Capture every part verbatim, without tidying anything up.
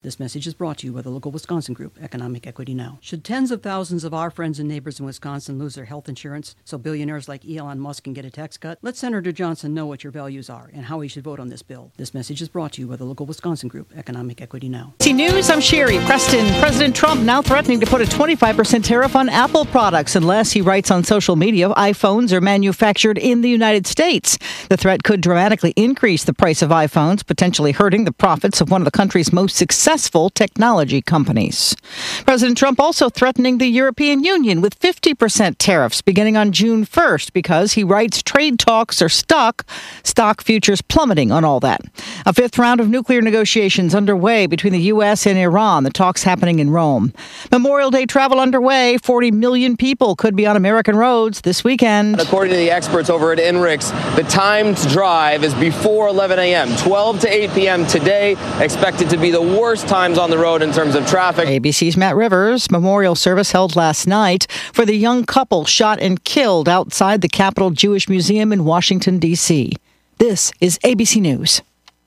This message is brought to you by the local Wisconsin group, Economic Equity Now. Should tens of thousands of our friends and neighbors in Wisconsin lose their health insurance so billionaires like Elon Musk can get a tax cut? Let Senator Johnson know what your values are and how he should vote on this bill. This message is brought to you by the local Wisconsin group, Economic Equity Now. A B C News, I'm Sherry Preston. President Trump now threatening to put a twenty-five percent tariff on Apple products unless, he writes on social media, iPhones are manufactured in the United States. The threat could dramatically increase the price of iPhones, potentially hurting the profits of one of the country's most successful technology companies. President Trump also threatening the European Union with fifty percent tariffs beginning on June first because, he writes, trade talks are stuck, stock futures plummeting on all that. A fifth round of nuclear negotiations underway between the U S and Iran, the talks happening in Rome. Memorial Day travel underway. forty million people could be on American roads this weekend. According to the experts over at INRIX, the timed drive is before eleven a.m., twelve to eight p.m. today, expected to be the worst times on the road in terms of traffic. A B C's Matt Rivers. Memorial service held last night for the young couple shot and killed outside the Capitol Jewish Museum in Washington, D C. This is A B C News.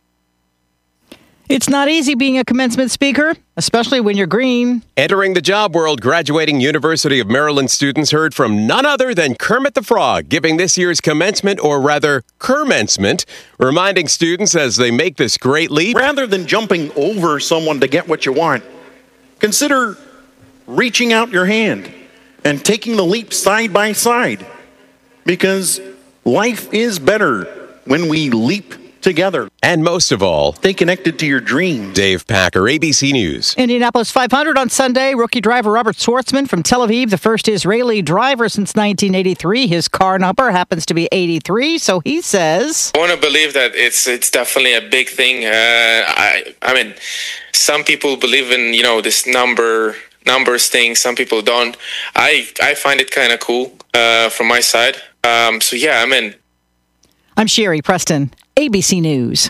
It's not easy being a commencement speaker, especially when you're green. Entering the job world, graduating University of Maryland students heard from none other than Kermit the Frog, giving this year's commencement, or rather, Kermencement, reminding students as they make this great leap. Rather than jumping over someone to get what you want, consider reaching out your hand and taking the leap side by side, because life is better when we leap together. And most of all, stay connected to your dreams. Dave Packer, A B C News. Indianapolis five hundred on Sunday. Rookie driver Robert Schwartzman from Tel Aviv, the first Israeli driver since nineteen eighty-three. His car number happens to be eighty-three, so he says, I want to believe that it's it's definitely a big thing. Uh, I I mean, some people believe in, you know, this number numbers thing. Some people don't. I I find it kind of cool uh, from my side. Um, so yeah, I'm in. I'm Sherry Preston, A B C News.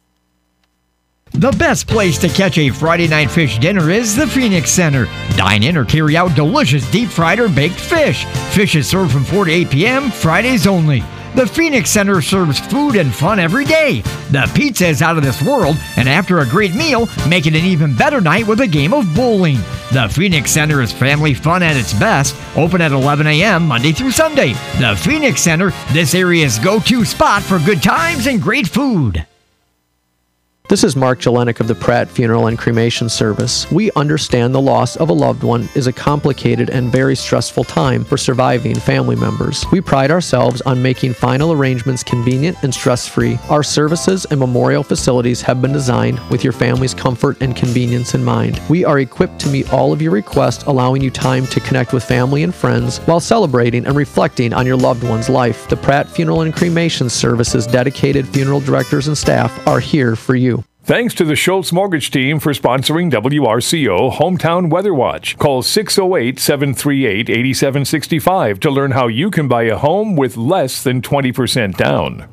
The best place to catch a Friday night fish dinner is the Phoenix Center. Dine in or carry out delicious deep-fried or baked fish. Fish is served from four to eight p.m., Fridays only. The Phoenix Center serves food and fun every day. The pizza is out of this world, and after a great meal, make it an even better night with a game of bowling. The Phoenix Center is family fun at its best, open at eleven a.m. Monday through Sunday. The Phoenix Center, this area's go-to spot for good times and great food. This is Mark Jelenik of the Pratt Funeral and Cremation Service. We understand the loss of a loved one is a complicated and very stressful time for surviving family members. We pride ourselves on making final arrangements convenient and stress-free. Our services and memorial facilities have been designed with your family's comfort and convenience in mind. We are equipped to meet all of your requests, allowing you time to connect with family and friends while celebrating and reflecting on your loved one's life. The Pratt Funeral and Cremation Service's dedicated funeral directors and staff are here for you. Thanks to the Schultz Mortgage Team for sponsoring W R C O Hometown Weather Watch. Call six oh eight, seven three eight, eight seven six five to learn how you can buy a home with less than twenty percent down.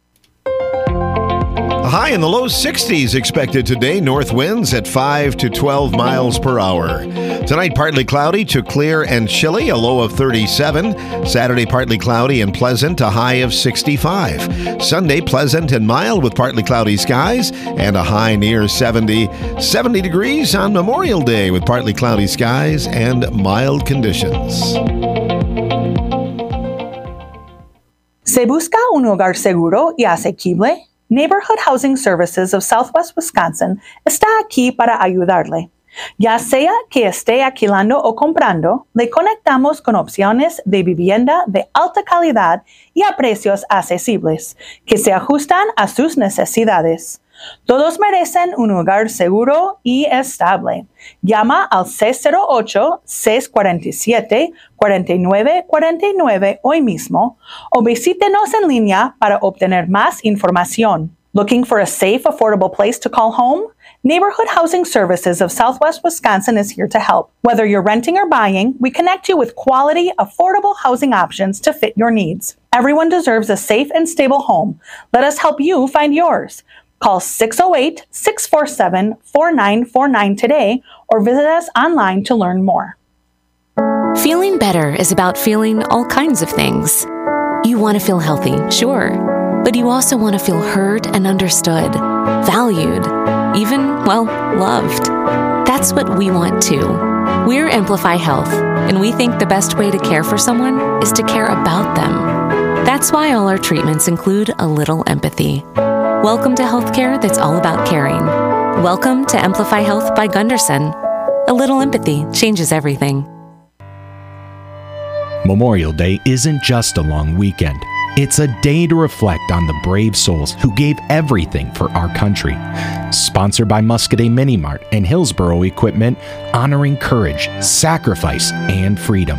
A high in the low sixties expected today. North winds at five to twelve miles per hour. Tonight, partly cloudy to clear and chilly, a low of thirty-seven. Saturday, partly cloudy and pleasant, a high of sixty-five. Sunday, pleasant and mild with partly cloudy skies and a high near seventy. seventy degrees on Memorial Day with partly cloudy skies and mild conditions. ¿Se busca un hogar seguro y asequible? Neighborhood Housing Services of Southwest Wisconsin está aquí para ayudarle. Ya sea que esté alquilando o comprando, le conectamos con opciones de vivienda de alta calidad y a precios accesibles, que se ajustan a sus necesidades. Todos merecen un hogar seguro y estable. Llama al seis cero ocho, seis cuatro siete, cuatro nueve cuatro nueve hoy mismo o visítenos en línea para obtener más información. Looking for a safe, affordable place to call home? Neighborhood Housing Services of Southwest Wisconsin is here to help. Whether you're renting or buying, we connect you with quality, affordable housing options to fit your needs. Everyone deserves a safe and stable home. Let us help you find yours. Call six oh eight, six four seven, four nine four nine today or visit us online to learn more. Feeling better is about feeling all kinds of things. You want to feel healthy, sure, but you also want to feel heard and understood, valued, even, well, loved. That's what we want too. We're Amplify Health, and we think the best way to care for someone is to care about them. That's why all our treatments include a little empathy. Welcome to healthcare that's all about caring. Welcome to Amplify Health by Gunderson. A little empathy changes everything. Memorial Day isn't just a long weekend. It's a day to reflect on the brave souls who gave everything for our country. Sponsored by Muscadet Mini Mart and Hillsboro Equipment, honoring courage, sacrifice, and freedom.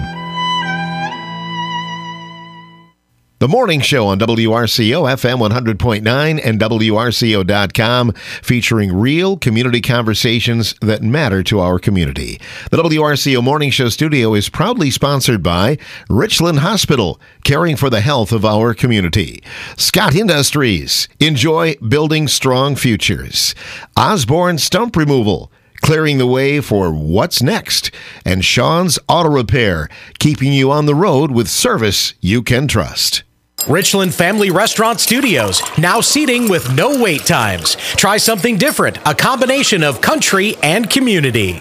The Morning Show on W R C O F M one hundred point nine and W R C O dot com, featuring real community conversations that matter to our community. The W R C O Morning Show studio is proudly sponsored by Richland Hospital, caring for the health of our community. Scott Industries, enjoy building strong futures. Osborne Stump Removal, clearing the way for what's next. And Sean's Auto Repair, keeping you on the road with service you can trust. Richland Family Restaurant Studios, now seating with no wait times. Try something different, a combination of country and community.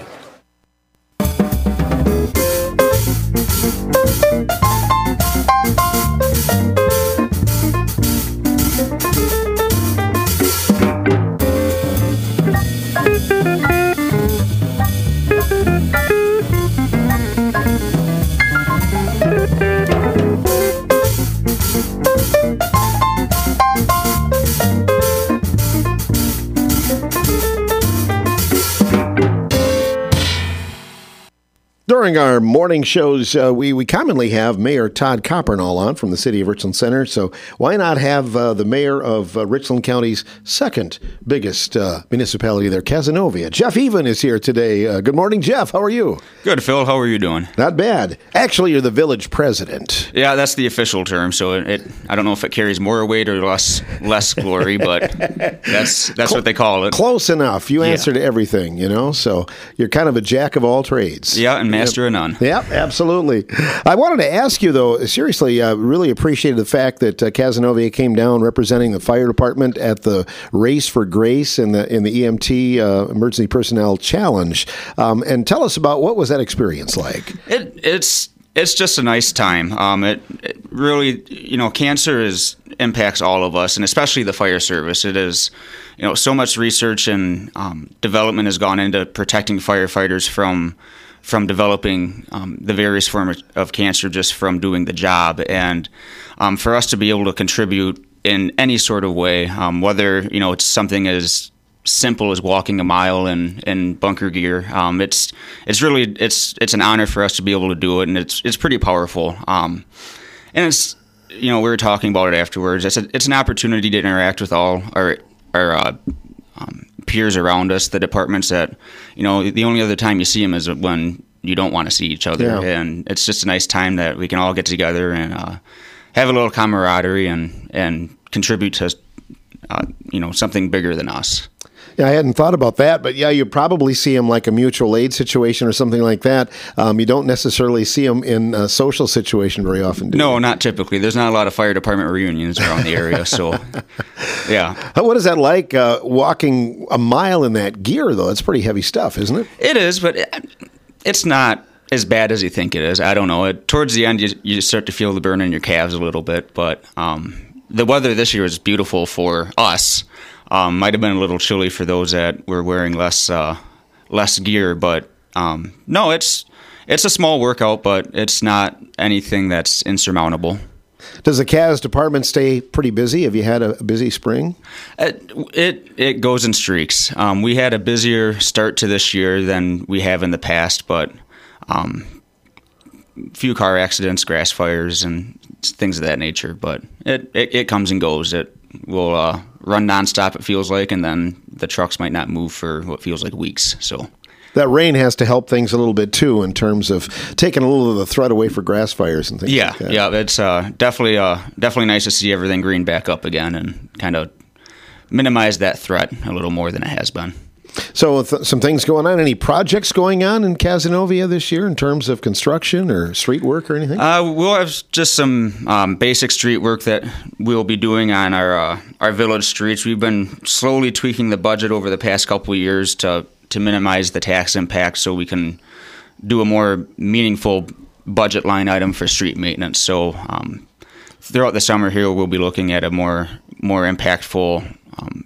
During our morning shows, uh, we, we commonly have Mayor Todd Coppernall on from the City of Richland Center. So why not have uh, the mayor of uh, Richland County's second biggest uh, municipality there, Cazenovia? Jeff Even is here today. Uh, good morning, Jeff. How are you? Good, Phil. How are you doing? Not bad. Actually, you're the village president. Yeah, that's the official term. So it, it I don't know if it carries more weight or less less glory, but that's that's Cl- what they call it. Close enough. You Yeah. answer to everything, you know. So you're kind of a jack of all trades. Yeah, and master Yep. of none. Yep, absolutely. I wanted to ask you, though, seriously, I uh, really appreciated the fact that uh, Cazenovia came down representing the fire department at the Race for Grace in the in the E M T uh, Emergency Personnel Challenge. Um, and tell us about what was that experience like? It it's it's just a nice time. Um, it, it really, you know, cancer is impacts all of us, and especially the fire service. It is, you know, so much research and um, development has gone into protecting firefighters from. from developing um, the various forms of cancer just from doing the job. And um, for us to be able to contribute in any sort of way, um, whether, you know, it's something as simple as walking a mile in, in bunker gear, um, it's it's really, it's it's an honor for us to be able to do it, and it's it's pretty powerful. Um, and it's, you know, we were talking about it afterwards. It's, a, it's an opportunity to interact with all our, our uh, um, peers around us, the departments that, you know, the only other time you see them is when you don't want to see each other. Yeah. And it's just a nice time that we can all get together and uh, have a little camaraderie and, and contribute to, uh, you know, something bigger than us. Yeah, I hadn't thought about that, but yeah, you probably see them like a mutual aid situation or something like that. Um, you don't necessarily see them in a social situation very often, do No, you? not typically. There's not a lot of fire department reunions around the area, so yeah. What is that like uh, walking a mile in that gear, though? It's pretty heavy stuff, isn't it? It is, but it, it's not as bad as you think it is. I don't know. It, towards the end, you, you start to feel the burn in your calves a little bit, but um, the weather this year is beautiful for us. Um, might have been a little chilly for those that were wearing less uh, less gear, but um, no, it's it's a small workout, but it's not anything that's insurmountable. Does the C A S department stay pretty busy? Have you had a busy spring? It it, it goes in streaks. Um, we had a busier start to this year than we have in the past, but um, few car accidents, grass fires, and things of that nature. But it, it, it comes and goes. It will uh, run nonstop, it feels like, and then the trucks might not move for what feels like weeks. So that rain has to help things a little bit too, in terms of taking a little of the threat away for grass fires and things. Yeah, like that. yeah, it's uh, definitely uh, definitely nice to see everything green back up again and kind of minimize that threat a little more than it has been. So th- some things going on. Any projects going on in Cazenovia this year in terms of construction or street work or anything? Uh, we'll have just some um, basic street work that we'll be doing on our uh, our village streets. We've been slowly tweaking the budget over the past couple of years to to minimize the tax impact so we can do a more meaningful budget line item for street maintenance. So um, throughout the summer here, we'll be looking at a more more impactful um,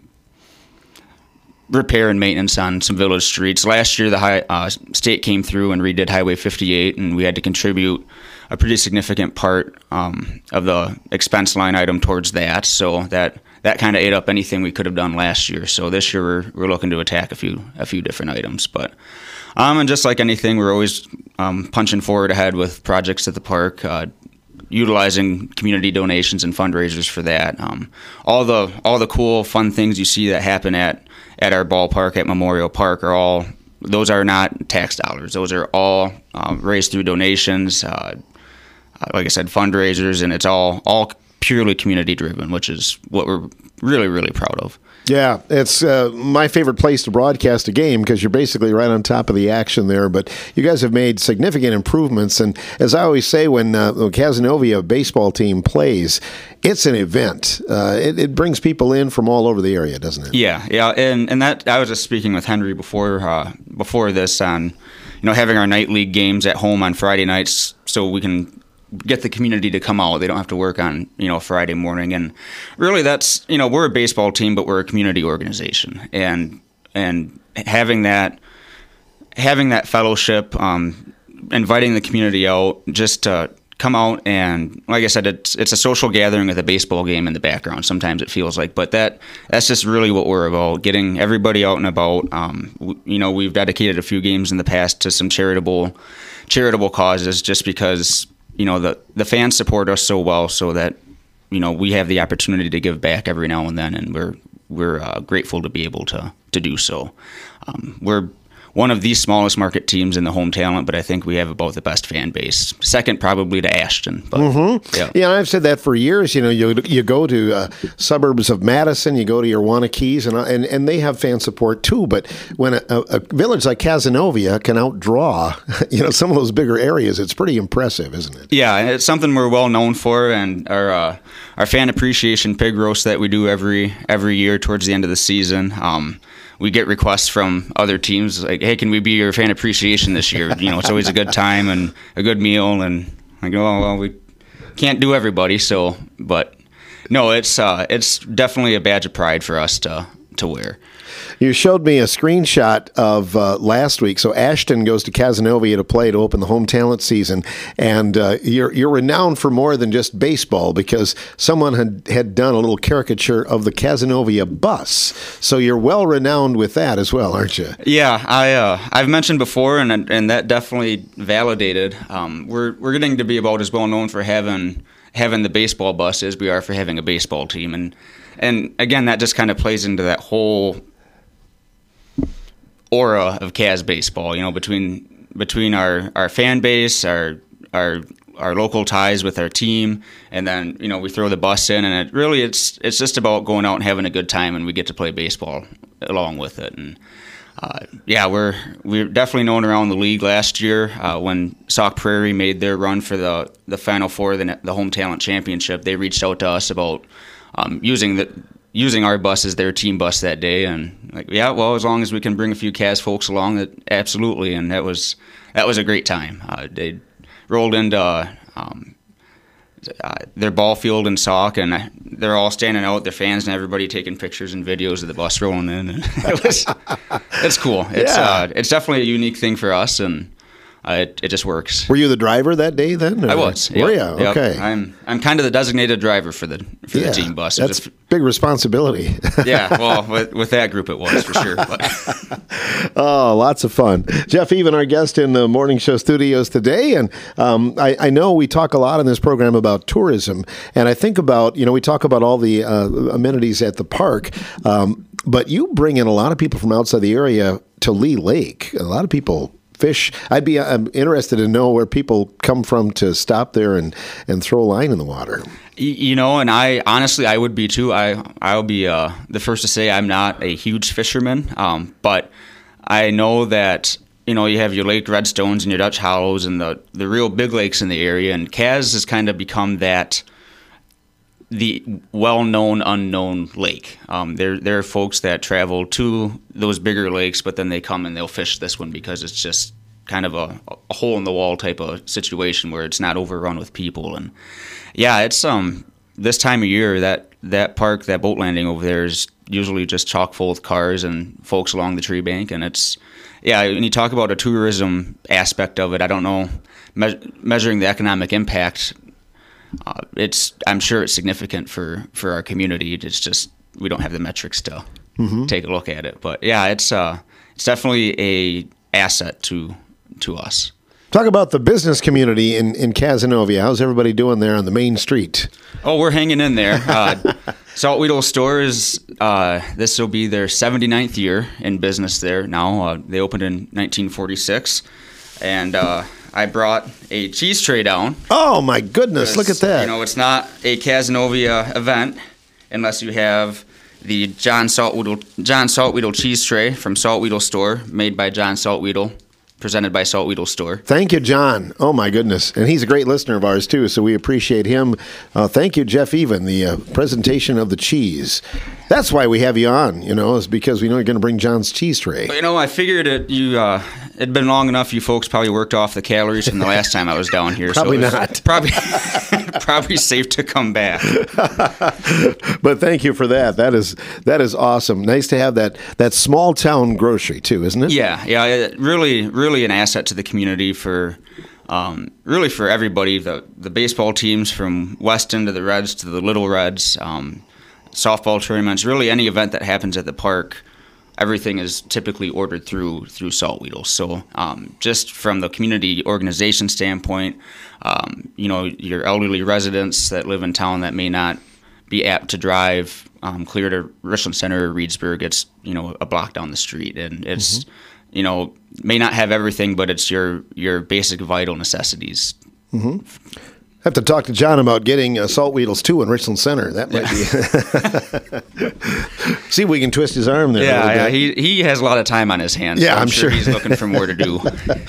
repair and maintenance on some village streets. Last year, the high, uh, state came through and redid Highway fifty-eight, and we had to contribute a pretty significant part um, of the expense line item towards that. So that that kind of ate up anything we could have done last year. So this year, we're, we're looking to attack a few a few different items. But um, and just like anything, we're always um, punching forward ahead with projects at the park. Uh, utilizing community donations and fundraisers for that. Um, all the all the cool, fun things you see that happen at, at our ballpark at Memorial Park are all, those are not tax dollars. Those are all uh, raised through donations, uh, like I said, fundraisers, and it's all, all purely community driven, which is what we're really, really proud of. Yeah, it's uh, my favorite place to broadcast a game because you're basically right on top of the action there. But you guys have made significant improvements. And as I always say, when uh, the Cazenovia baseball team plays, it's an event. Uh, it, it brings people in from all over the area, doesn't it? Yeah, yeah. And, and that I was just speaking with Henry before uh, before this on, you know, having our night league games at home on Friday nights so we can get the community to come out. They don't have to work on, you know, Friday morning. And really that's, you know, we're a baseball team, but we're a community organization. And and having that having that fellowship, um, inviting the community out just to come out and, like I said, it's it's a social gathering with a baseball game in the background. Sometimes it feels like, but that that's just really what we're about, getting everybody out and about. Um, w- you know, we've dedicated a few games in the past to some charitable charitable causes just because, you know, the, the fans support us so well so that, you know, we have the opportunity to give back every now and then, and we're we're uh, grateful to be able to, to do so. Um, we're one of the smallest market teams in the home talent, but I think we have about the best fan base. Second, probably to Ashton. But, mm-hmm. yeah. yeah, I've said that for years. You know, you you go to uh, suburbs of Madison, you go to your Wanakees, and and and they have fan support too. But when a, a village like Cazenovia can outdraw, you know, some of those bigger areas, it's pretty impressive, isn't it? Yeah, and it's something we're well known for, and our uh, our fan appreciation pig roast that we do every every year towards the end of the season. Um, We get requests from other teams like, "Hey, can we be your fan appreciation this year?" You know, it's always a good time and a good meal. And I go, "Oh, well, we can't do everybody, so." But no, it's uh, it's definitely a badge of pride for us to to wear. You showed me a screenshot of uh, last week. So Ashton goes to Cazenovia to play to open the home talent season, and uh, you're you're renowned for more than just baseball because someone had, had done a little caricature of the Cazenovia bus. So you're well renowned with that as well, aren't you? Yeah, I uh, I've mentioned before, and and that definitely validated. Um, we're we're getting to be about as well known for having having the baseball bus as we are for having a baseball team, and and again that just kind of plays into that whole aura of Caz baseball, you know, between between our, our fan base, our our our local ties with our team, and then, you know, we throw the bus in, and it really it's it's just about going out and having a good time, and we get to play baseball along with it. And uh, yeah, we're we're definitely known around the league. Last year, uh, when Sauk Prairie made their run for the the Final Four, the the Home Talent Championship, they reached out to us about um, using the. using our bus as their team bus that day, and like, yeah, well, as long as we can bring a few Caz folks along, that absolutely, and that was that was a great time. Uh, they rolled into uh, um, uh, their ball field in Sauk, and they're all standing out, their fans and everybody taking pictures and videos of the bus rolling in, and it was it's cool. It's yeah. uh, it's definitely a unique thing for us, and Uh, it, it just works. Were you the driver that day then? Or? I was. Were yep, you? yep. Okay. I'm I'm kind of the designated driver for the for yeah, the team bus. That's a, big responsibility. yeah, well, with, with that group it was for sure. But. Oh, lots of fun. Jeff Even, our guest in the morning show studios today. And um, I, I know we talk a lot in this program about tourism. And I think about, you know, we talk about all the uh, amenities at the park. Um, but you bring in a lot of people from outside the area to Lee Lake. A lot of people fish. I'd be I'm interested to know where people come from to stop there and, and throw a line in the water. You know, and I honestly, I would be too. I I'll be uh, the first to say I'm not a huge fisherman, um, but I know that, you know, you have your Lake Redstones and your Dutch Hollows and the the real big lakes in the area, and Caz has kind of become that the well-known unknown lake. Um, there there are folks that travel to those bigger lakes, but then they come and they'll fish this one because it's just kind of a, a hole in the wall type of situation where it's not overrun with people. And yeah, it's um this time of year that that park, that boat landing over there is usually just chock full with cars and folks along the tree bank. And it's yeah, when you talk about a tourism aspect of it, I don't know me- measuring the economic impact. Uh, it's I'm sure it's significant for, for our community. It's just we don't have the metrics to mm-hmm. take a look at it. But yeah, it's uh it's definitely a asset to to us. Talk about the business community in, in Cazenovia. How's everybody doing there on the main street? Oh, we're hanging in there. Uh, Saltweedle Stores, uh, this will be their seventy-ninth year in business there now. Uh, they opened in nineteen forty-six, and uh, I brought a cheese tray down. Oh, my goodness. Look at that. You know, it's not a Cazenovia event unless you have the John Saltweedle, John Saltweedle cheese tray from Saltweedle Store, made by John Saltweedle, presented by Saltweedle Store. Thank you, John. Oh, my goodness. And he's a great listener of ours, too, so we appreciate him. Uh, thank you, Jeff Even, the uh, presentation of the cheese. That's why we have you on, you know, is because we know you're going to bring John's cheese tray. You know, I figured it, you, uh, it'd been long enough you folks probably worked off the calories from the last time I was down here. Probably so not. Probably, probably safe to come back. But thank you for that. That is that is awesome. Nice to have that, that small town grocery, too, isn't it? Yeah, yeah, it really, really an asset to the community for, um, really for everybody. The the baseball teams from Weston to the Reds to the Little Reds, um, softball tournaments, really any event that happens at the park, everything is typically ordered through through Saltweedle. So um, just from the community organization standpoint, um, you know, your elderly residents that live in town that may not be apt to drive um, clear to Richland Center or Reedsburg, it's, you know, a block down the street. And it's, mm-hmm. you know, may not have everything, but it's your, your basic vital necessities. Mm-hmm. Have to talk to John about getting uh, Saltweedles too in Richland Center. That might yeah. be. See if we can twist his arm there. Yeah, yeah. He he has a lot of time on his hands. Yeah, so I'm, I'm sure, sure he's looking for more to do.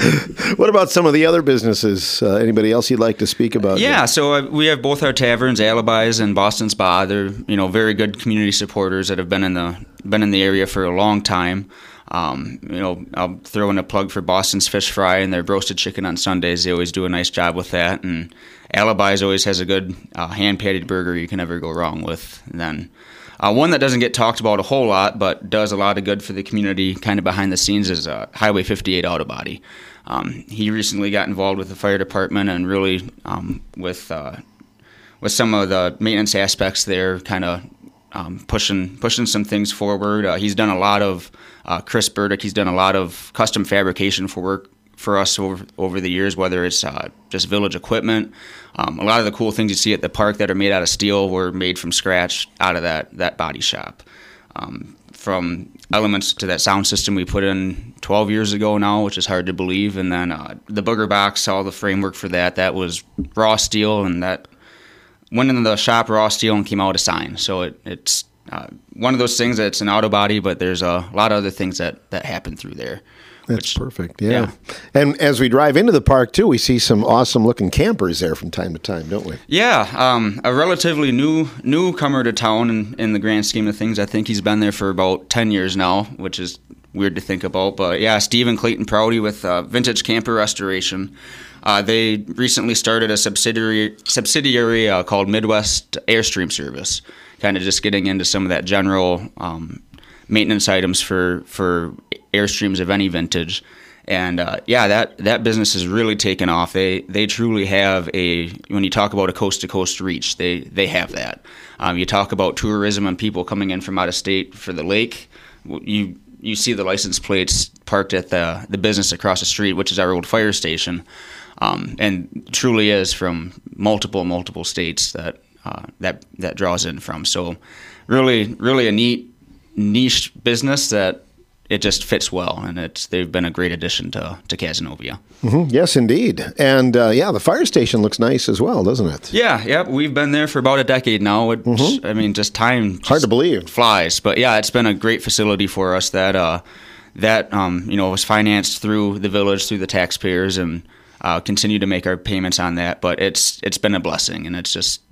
What about some of the other businesses? Uh, anybody else you'd like to speak about? Yeah, so uh, we have both our taverns, Alibis and Boston Spa. They're, you know, very good community supporters that have been in the been in the area for a long time. Um, you know, I'll throw in a plug for Boston's Fish Fry and their roasted chicken on Sundays. They always do a nice job with that. And Alibis always has a good uh, hand-patted burger you can never go wrong with. And then uh, one that doesn't get talked about a whole lot but does a lot of good for the community kind of behind the scenes is uh, Highway fifty-eight Auto Body. Um, he recently got involved with the fire department and really um, with uh, with some of the maintenance aspects there, kind of um, pushing pushing some things forward. Uh, he's done a lot of uh, Chris Burdick. He's done a lot of custom fabrication for work for us over over the years, whether it's uh, just village equipment. Um, a lot of the cool things you see at the park that are made out of steel were made from scratch out of that that body shop. Um, from elements to that sound system we put in twelve years ago now, which is hard to believe, and then uh, the booger box, all the framework for that, that was raw steel, and that went into the shop raw steel and came out a sign. So it, it's uh, one of those things that's an auto body, but there's a lot of other things that, that happen through there. That's which, perfect, yeah. yeah. And as we drive into the park, too, we see some awesome-looking campers there from time to time, don't we? Yeah, um, a relatively new newcomer to town in, in the grand scheme of things. I think he's been there for about ten years now, which is weird to think about. But, yeah, Steve and Clayton Prouty with uh, Vintage Camper Restoration. Uh, they recently started a subsidiary subsidiary uh, called Midwest Airstream Service, kind of just getting into some of that general um, maintenance items for, for Airstreams of any vintage. And uh, yeah, that, that business has really taken off. They they truly have a, when you talk about a coast-to-coast reach, they, they have that. Um, you talk about tourism and people coming in from out of state for the lake, you you see the license plates parked at the, the business across the street, which is our old fire station. Um, and truly is from multiple, multiple states that uh, that that draws in from. So really, really a neat, niche business that it just fits well, and it's they've been a great addition to, to Cazenovia. Mm-hmm. Yes, indeed. And, uh, yeah, the fire station looks nice as well, doesn't it? Yeah, yeah. We've been there for about a decade now. Which, mm-hmm. I mean, just time just hard to believe. Flies. But, yeah, it's been a great facility for us that, uh, that um, you know, was financed through the village, through the taxpayers, and Uh, continue to make our payments on that, but it's it's been a blessing, and it's just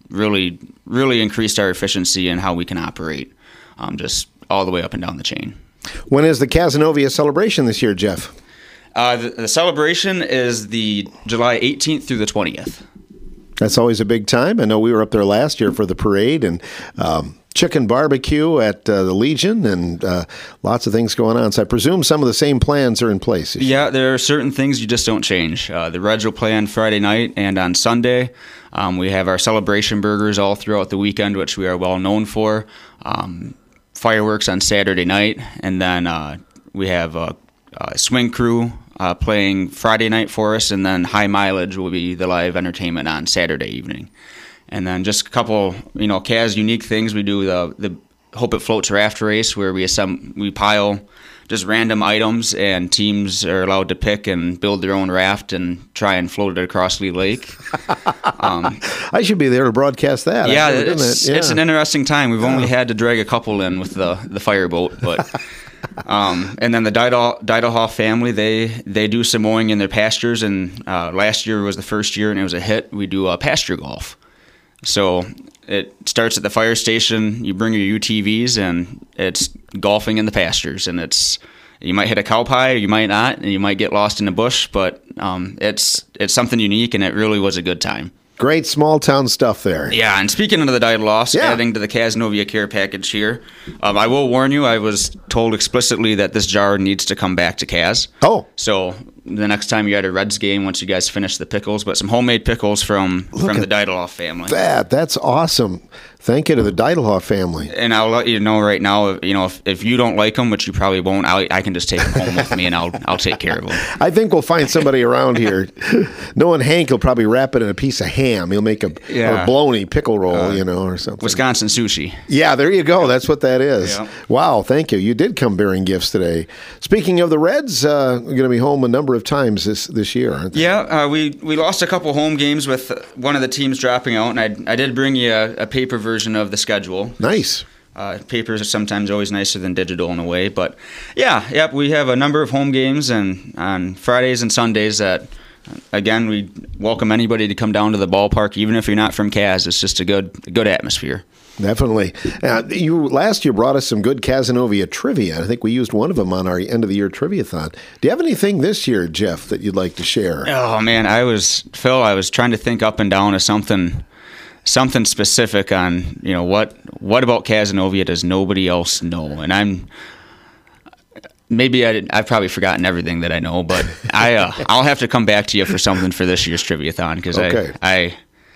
really, really increased our efficiency and how we can operate, um, just all the way up and down the chain. When is the Cazenovia celebration this year, Jeff? Uh, the, the celebration is the July eighteenth through the twentieth. That's always a big time. I know we were up there last year for the parade and um, chicken barbecue at uh, the Legion and uh, lots of things going on. So I presume some of the same plans are in place. Yeah, there are certain things you just don't change. Uh, the Reds will play on Friday night and on Sunday. Um, we have our celebration burgers all throughout the weekend, which we are well known for. Um, fireworks on Saturday night. And then uh, we have a, a swing crew Uh, playing Friday night for us, and then High Mileage will be the live entertainment on Saturday evening. And then just a couple, you know, Caz unique things. We do the the Hope It Floats raft race, where we assemble, we pile just random items, and teams are allowed to pick and build their own raft and try and float it across Lee Lake. Um, I should be there to broadcast that. Yeah, I've never done it's, that. Yeah. it's an interesting time. We've only had to drag a couple in with the, the fireboat, but... Um, and then the Didal, Didalhoff family, they, they do some mowing in their pastures, and uh, last year was the first year, and it was a hit. We do uh, pasture golf. So it starts at the fire station, you bring your U T Vs, and it's golfing in the pastures, and it's you might hit a cow pie, or you might not, and you might get lost in the bush, but um, it's it's something unique, and it really was a good time. Great small town stuff there. Yeah, and speaking of the Didaloffs, Yeah. adding to the Cazenovia care package here, um, I will warn you, I was told explicitly that this jar needs to come back to Caz. Oh. So the next time you're at a Reds game, once you guys finish the pickles, but some homemade pickles from, Look from the at Didaloff family. That, that's awesome. Thank you to the Didalhoff family. And I'll let you know right now, you know, if, if you don't like them, which you probably won't, I, I can just take them home with me, and I'll I'll take care of them. I think we'll find somebody around here. Knowing Hank, he'll probably wrap it in a piece of ham. He'll make a, Yeah. a bologna pickle roll, Uh, you know, or something. Wisconsin sushi. Yeah, there you go. That's what that is. Yeah. Wow, thank you. You did come bearing gifts today. Speaking of the Reds, uh, we're going to be home a number of times this, this year, aren't they? Yeah, uh, we, we lost a couple home games with one of the teams dropping out, and I, I did bring you a, a paper version of the schedule. Nice. Uh, papers are sometimes always nicer than digital in a way, but yeah, yep, we have a number of home games, and on Fridays and Sundays that, again, we welcome anybody to come down to the ballpark, even if you're not from Caz. It's just a good a good atmosphere. Definitely. Uh, you last year brought us some good Cazenovia trivia. I think we used one of them on our end of the year trivia-thon. Do you have anything this year, Jeff, that you'd like to share? Oh man, I was Phil. I was trying to think up and down of something, something specific on you know what what about Cazenovia does nobody else know, and I'm. Maybe I did, I've probably forgotten everything that I know, but I uh, I'll have to come back to you for something for this year's trivia-thon because Okay. I, I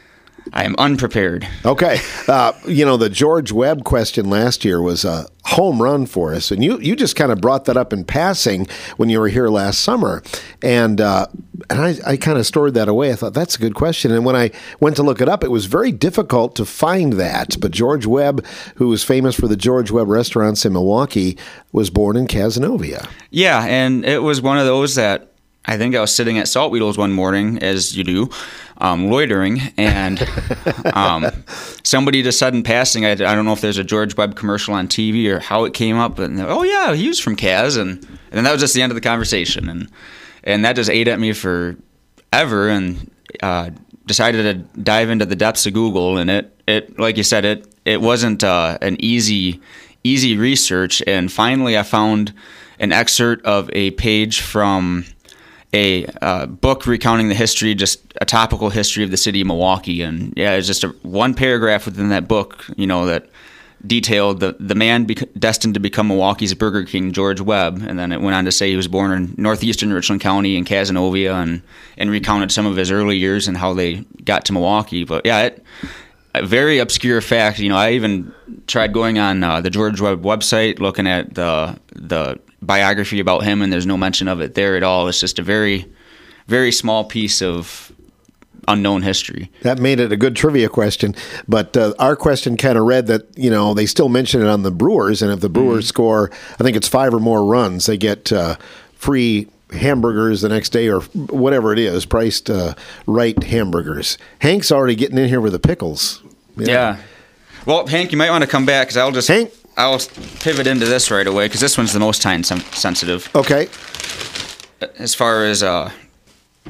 I am unprepared. Okay. Uh, you know, the George Webb question last year was a home run for us. And you, you just kind of brought that up in passing when you were here last summer. And uh, and I, I kind of stored that away. I thought, that's a good question. And when I went to look it up, it was very difficult to find that. But George Webb, who was famous for the George Webb restaurants in Milwaukee, was born in Cazenovia. Yeah, and it was one of those that I think I was sitting at Salt Wheels one morning, as you do, um, loitering, and um, somebody just sudden passing. I, I don't know if there's a George Webb commercial on T V or how it came up, and oh yeah, he was from Caz, and and then that was just the end of the conversation, and and that just ate at me forever, and uh, decided to dive into the depths of Google, and it it like you said, it it wasn't uh, an easy easy research, and finally I found an excerpt of a page from a uh, book recounting the history, just a topical history of the city of Milwaukee. And yeah, it's just a, one paragraph within that book, you know, that detailed the, the man bec- destined to become Milwaukee's Burger King, George Webb. And then it went on to say he was born in northeastern Richland County in Cazenovia, and, and recounted some of his early years and how they got to Milwaukee. But yeah, it, a very obscure fact. You know, I even tried going on uh, the George Webb website, looking at the the biography about him, and there's no mention of it there at all. It's just a very, very small piece of unknown history. That made it a good trivia question, but uh, our question kind of read that, you know, they still mention it on the Brewers, and if the Brewers mm-hmm. score, I think it's five or more runs, they get uh, free hamburgers the next day, or whatever it is, priced uh, right hamburgers. Hank's already getting in here with the pickles. Yeah. yeah. Well, Hank, you might want to come back, because I'll just... Hank? I'll pivot into this right away, because this one's the most time sensitive. Okay. As far as uh,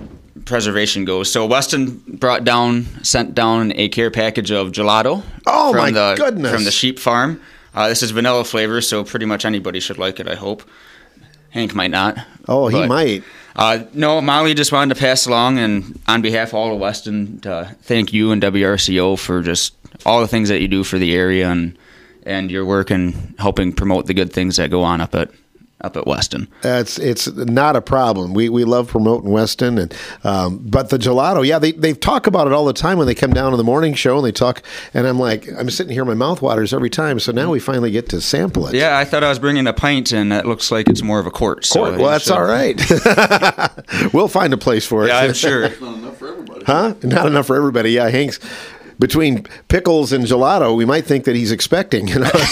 preservation goes. So Weston brought down, sent down a care package of gelato. Oh, from my the, goodness. From the sheep farm. Uh, this is vanilla flavor, so pretty much anybody should like it, I hope. Hank might not. Oh, he but, might. Uh, no, Molly just wanted to pass along, and on behalf of all of Weston, to thank you and W R C O for just all the things that you do for the area and and your work in helping promote the good things that go on up at up at Weston. It's it's not a problem. We we love promoting Weston, and um, but the gelato, yeah, they they talk about it all the time when they come down on the morning show and they talk, and I'm like, I'm sitting here, my mouth waters every time. So now we finally get to sample it. Yeah, I thought I was bringing a pint, and it looks like it's more of a quart. So Quart. Well, that's should. all right. We'll find a place for it. Yeah, I'm sure. Not enough for everybody. Huh? Not enough for everybody. Yeah, Hank's. Between pickles and gelato, we might think that he's expecting. You know?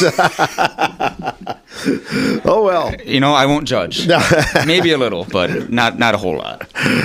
Oh, well. You know, I won't judge. Maybe a little, but not not a whole lot.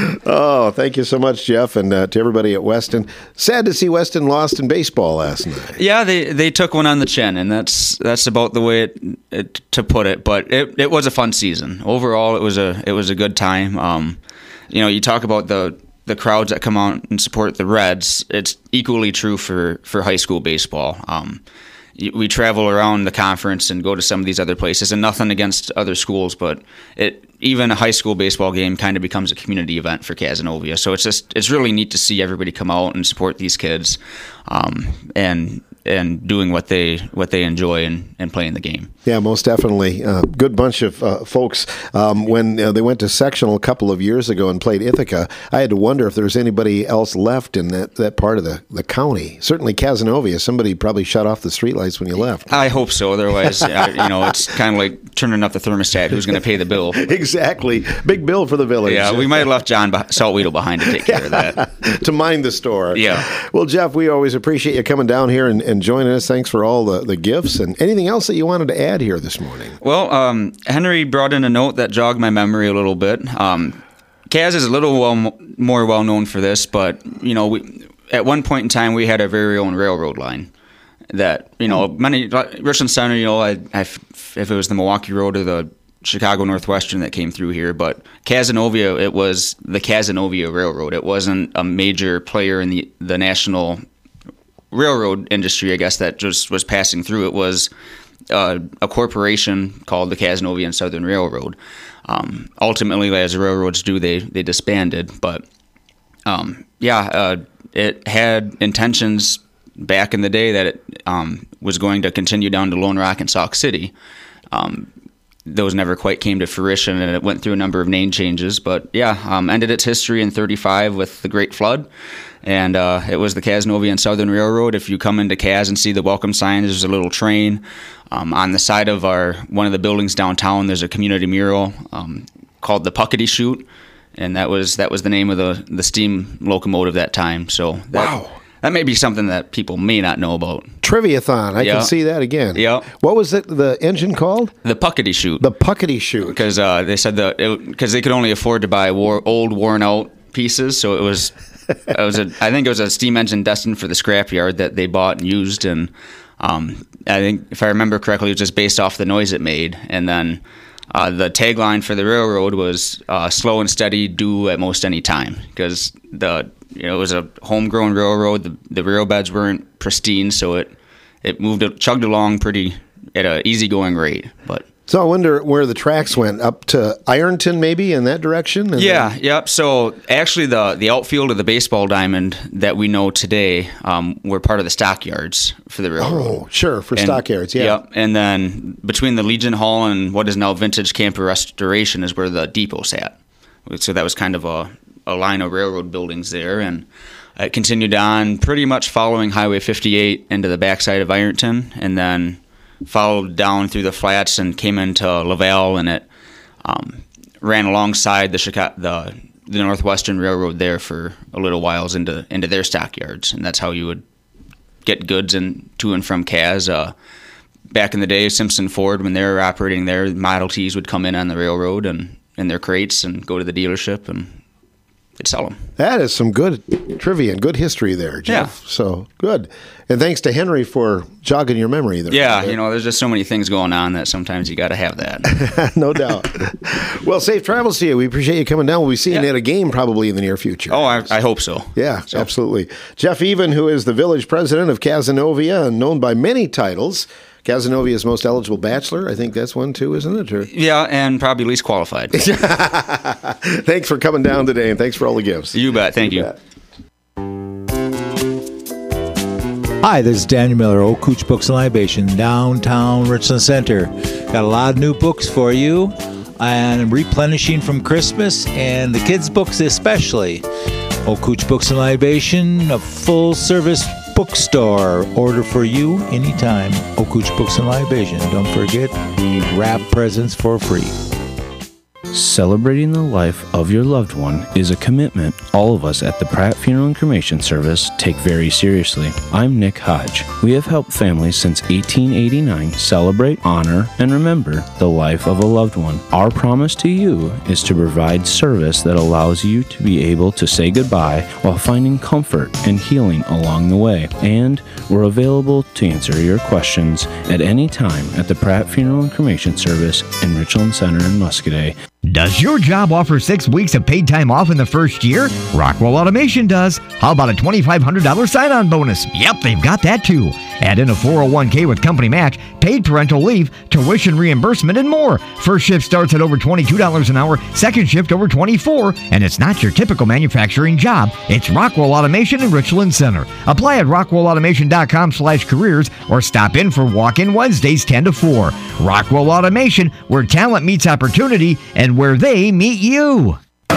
Oh, thank you so much, Jeff, and uh, to everybody at Weston. Sad to see Weston lost in baseball last night. Yeah, they, they took one on the chin, and that's that's about the way it, it, to put it. But it, it was a fun season. Overall, it was a it was a good time. Um, you know, you talk about the the crowds that come out and support the Reds. It's equally true for, for high school baseball. Um, we travel around the conference and go to some of these other places, and nothing against other schools, but it even a high school baseball game kind of becomes a community event for Cazenovia. So it's just it's really neat to see everybody come out and support these kids, um, and and doing what they what they enjoy and, and playing the game. Yeah, most definitely. Uh, good bunch of uh, folks. Um, when uh, they went to sectional a couple of years ago and played Ithaca, I had to wonder if there was anybody else left in that, that part of the, the county. Certainly Cazenovia. Somebody probably shut off the streetlights when you left. I hope so. Otherwise, uh, you know, it's kind of like turning up the thermostat. Who's going to pay the bill? Exactly. Big bill for the village. Yeah, we might have left John Saltweedle behind to take care of that. To mind the store. Yeah. Well, Jeff, we always appreciate you coming down here and, and joining us. Thanks for all the, the gifts. And anything else that you wanted to add here this morning? Well, um, Henry brought in a note that jogged my memory a little bit. Um, Kaz is a little well, more well known for this, but you know, we, at one point in time we had our very own railroad line. That you know, many Richland Center, you know, I, I, if it was the Milwaukee Road or the Chicago Northwestern that came through here, but Cazenovia, it was the Cazenovia Railroad. It wasn't a major player in the the national railroad industry, I guess, that just was passing through. It was uh, a corporation called the Cazenovia and Southern Railroad. Um, ultimately, as the railroads do, they they disbanded. But um, yeah, uh, it had intentions back in the day that it um, was going to continue down to Lone Rock and Sauk City. Um, those never quite came to fruition, and it went through a number of name changes. But yeah, um, ended its history in thirty-five with the Great Flood. And uh, it was the Cazenovia and Southern Railroad. If you come into Caz and see the welcome sign, there's a little train. Um, on the side of our one of the buildings downtown, there's a community mural um, called the Puckety Chute, and that was that was the name of the, the steam locomotive that time. So that, wow. That may be something that people may not know about. Triviathon. I Yeah. can see that again. Yeah. What was it? The engine called? The Puckety Chute. The Puckety Chute. Because uh, they said that because they could only afford to buy war, old, worn out pieces, so it was. It was a, I think it was a steam engine destined for the scrapyard that they bought and used, and um, I think if I remember correctly, it was just based off the noise it made. And then uh, the tagline for the railroad was uh, "slow and steady, do at most any time," because the you know it was a homegrown railroad. The, the rail beds weren't pristine, so it it moved chugged along pretty at an easygoing rate, but. So I wonder where the tracks went, up to Ironton maybe in that direction? And yeah, then... yep. So actually the, the outfield of the baseball diamond that we know today um, were part of the stockyards for the railroad. Oh, sure, for and, stockyards, yeah. Yep. And then between the Legion Hall and what is now Vintage Camper Restoration is where the depot sat. So that was kind of a, a line of railroad buildings there. And it continued on pretty much following Highway fifty-eight into the backside of Ironton, and then followed down through the flats and came into Laval, and it um, ran alongside the Chicago, the the Northwestern Railroad there for a little whiles into into their stockyards, and that's how you would get goods in, to and from Caz. Uh, back in the day, Simpson Ford, when they were operating there, Model Ts would come in on the railroad and in their crates and go to the dealership, and they'd sell them. That is some good trivia and good history there, Jeff. Yeah. So good. And thanks to Henry for jogging your memory there. Yeah, you know, there's just so many things going on that sometimes you got to have that. No doubt. Well, safe travels to you. We appreciate you coming down. We'll be seeing yeah. you at a game probably in the near future. Oh, I, I hope so. Yeah, so. absolutely. Jeff Even, who is the village president of Cazenovia and known by many titles. Cazenovia's most eligible bachelor. I think that's one too, isn't it? Or... Yeah, and probably least qualified. Thanks for coming down today, and thanks for all the gifts. You bet. Thank you. you. Bet. Hi, this is Daniel Miller, Old Cooch Books and Libation, downtown Richland Center. Got a lot of new books for you, and replenishing from Christmas, and the kids' books especially. Old Cooch Books and Libation, a full-service bookstore. Order for you anytime. Old Cooch Books and Libation. Don't forget, we wrap presents for free. Celebrating the life of your loved one is a commitment all of us at the Pratt Funeral and Cremation Service take very seriously. I'm Nick Hodge. We have helped families since eighteen eighty-nine celebrate, honor, and remember the life of a loved one. Our promise to you is to provide service that allows you to be able to say goodbye while finding comfort and healing along the way. And we're available to answer your questions at any time at the Pratt Funeral and Cremation Service in Richland Center in Muscoda. Does your job offer six weeks of paid time off in the first year? Rockwell Automation does. How about a twenty-five hundred dollars sign-on bonus? Yep, they've got that too. Add in a four oh one k with company match, paid parental leave, tuition reimbursement, and more. First shift starts at over twenty-two dollars an hour, second shift over twenty-four dollars, and it's not your typical manufacturing job. It's Rockwell Automation in Richland Center. Apply at rockwellautomation.com slash careers or stop in for walk-in Wednesdays ten to four. Rockwell Automation, where talent meets opportunity and where they meet you.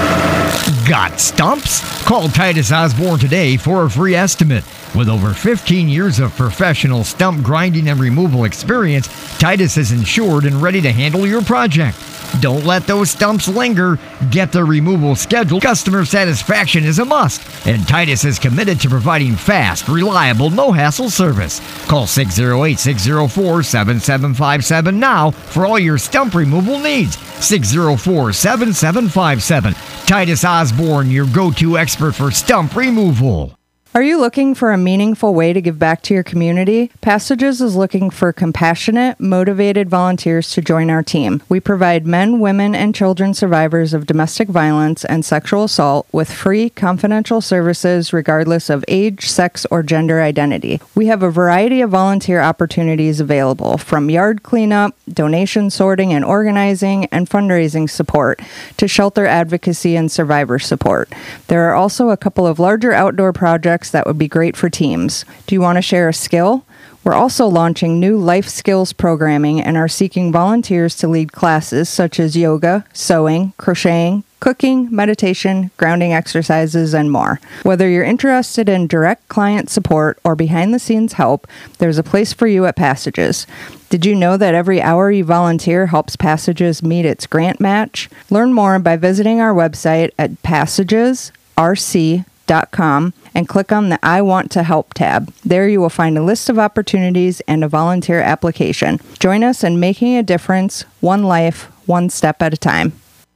Got stumps? Call Titus Osborne today for a free estimate. With over fifteen years of professional stump grinding and removal experience, Titus is insured and ready to handle your project. Don't let those stumps linger. Get the removal scheduled. Customer satisfaction is a must, and Titus is committed to providing fast, reliable, no-hassle service. Call six oh eight, six oh four, seven seven five seven now for all your stump removal needs. six oh four, seven seven five seven. Titus Osborne, your go-to expert for stump removal. Are you looking for a meaningful way to give back to your community? Passages is looking for compassionate, motivated volunteers to join our team. We provide men, women, and children survivors of domestic violence and sexual assault with free, confidential services regardless of age, sex, or gender identity. We have a variety of volunteer opportunities available, from yard cleanup, donation sorting and organizing, and fundraising support, to shelter advocacy and survivor support. There are also a couple of larger outdoor projects that would be great for teams. Do you want to share a skill? We're also launching new life skills programming and are seeking volunteers to lead classes such as yoga, sewing, crocheting, cooking, meditation, grounding exercises, and more. Whether you're interested in direct client support or behind-the-scenes help, there's a place for you at Passages. Did you know that every hour you volunteer helps Passages meet its grant match? Learn more by visiting our website at passages r c dot com and click on the I Want to Help tab. There you will find a list of opportunities and a volunteer application. Join us in making a difference, one life, one step at a time.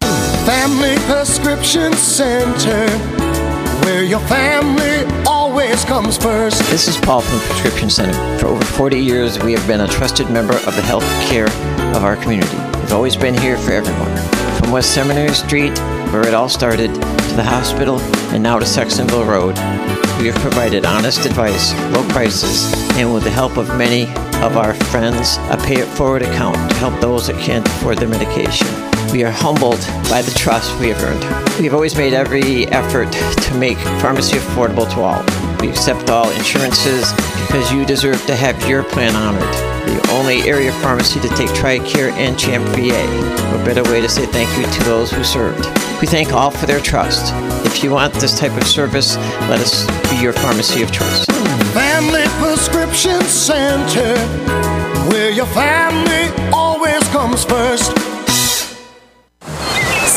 Family Prescription Center, where your family always comes first. This is Paul from the Prescription Center. For over forty years, we have been a trusted member of the health care of our community. We've always been here for everyone. From West Seminary Street, where it all started, to the hospital, and now to Sextonville Road, we have provided honest advice, low prices, and with the help of many of our friends, a pay-it-forward account to help those that can't afford their medication. We are humbled by the trust we have earned. We have always made every effort to make pharmacy affordable to all. We accept all insurances because you deserve to have your plan honored. The only area pharmacy to take TRICARE and CHAMP V A. What better way to say thank you to those who served. We thank all for their trust. If you want this type of service, let us be your pharmacy of choice. Family Prescription Center, where your family always comes first.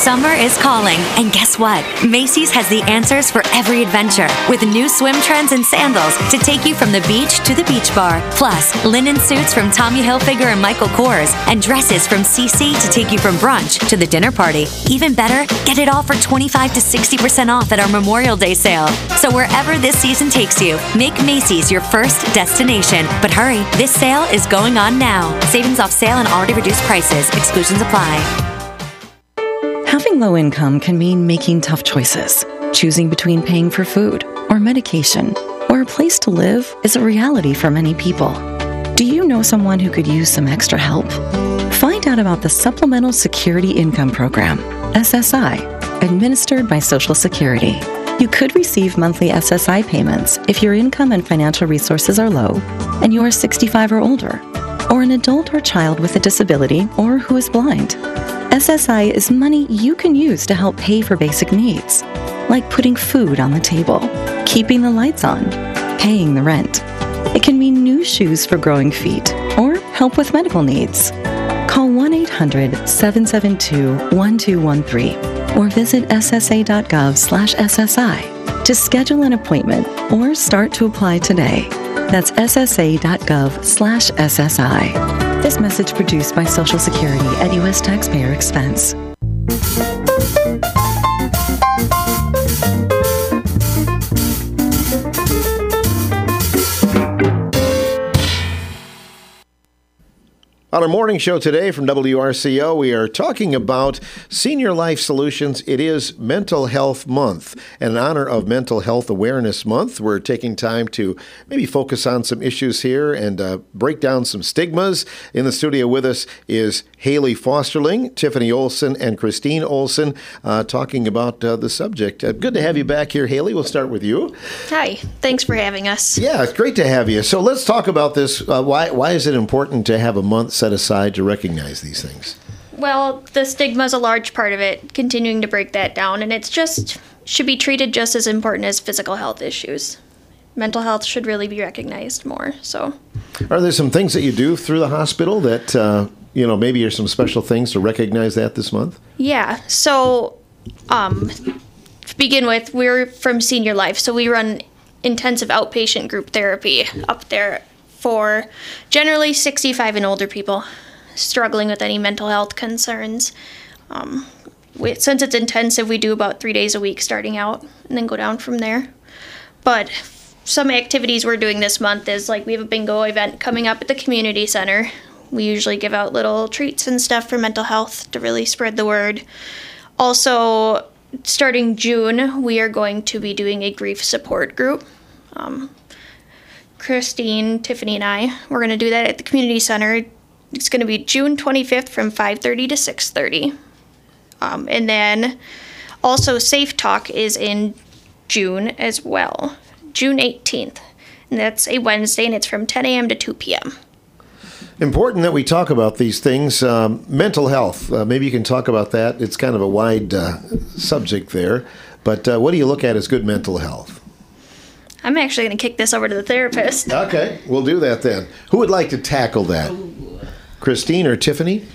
Summer is calling, and guess what? Macy's has the answers for every adventure, with new swim trends and sandals to take you from the beach to the beach bar. Plus, linen suits from Tommy Hilfiger and Michael Kors, and dresses from C C to take you from brunch to the dinner party. Even better, get it all for twenty-five to sixty percent off at our Memorial Day sale. So wherever this season takes you, make Macy's your first destination. But hurry, this sale is going on now. Savings off sale and already reduced prices. Exclusions apply. Having low income can mean making tough choices. Choosing between paying for food or medication or a place to live is a reality for many people. Do you know someone who could use some extra help? Find out about the Supplemental Security Income Program, S S I, administered by Social Security. You could receive monthly S S I payments if your income and financial resources are low and you are sixty-five or older, or an adult or child with a disability or who is blind. S S I is money you can use to help pay for basic needs, like putting food on the table, keeping the lights on, paying the rent. It can mean new shoes for growing feet or help with medical needs. Call one eight hundred, seven seven two, one two one three or visit S S A dot gov slash S S I to schedule an appointment or start to apply today. That's S S A dot gov slash S S I. This message produced by Social Security at U S taxpayer expense. On our morning show today from W R C O, we are talking about Senior Life Solutions. It is Mental Health Month. And in honor of Mental Health Awareness Month, we're taking time to maybe focus on some issues here and uh, break down some stigmas. In the studio with us is Haley Fosterling, Tiffany Olson, and Christine Olson uh, talking about uh, the subject. Uh, good to have you back here, Haley. We'll start with you. Hi. Thanks for having us. Yeah, it's great to have you. So let's talk about this. Uh, why, why is it important to have a month set aside to recognize these things? Well, the stigma is a large part of it, continuing to break that down, and it's just should be treated just as important as physical health issues. Mental health should really be recognized more. So, are there some things that you do through the hospital that uh, you know maybe are some special things to recognize that this month? Yeah. So, um, to begin with, we're from Senior Life, so we run intensive outpatient group therapy up there for generally sixty-five and older people struggling with any mental health concerns. Um, we, since it's intensive, we do about three days a week starting out and then go down from there. But some activities we're doing this month is like we have a bingo event coming up at the community center. We usually give out little treats and stuff for mental health to really spread the word. Also, starting June, we are going to be doing a grief support group. Um, Christine, Tiffany, and I, we're going to do that at the community center. It's going to be June twenty-fifth from five thirty to six thirty. Um, and then also Safe Talk is in June as well, June eighteenth. And that's a Wednesday, and it's from ten a.m. to two p.m. Important that we talk about these things. Um, mental health, uh, maybe you can talk about that. It's kind of a wide uh, subject there. But uh, what do you look at as good mental health? I'm actually going to kick this over to the therapist. Okay, we'll do that then. Who would like to tackle that? Ooh. Christine or Tiffany?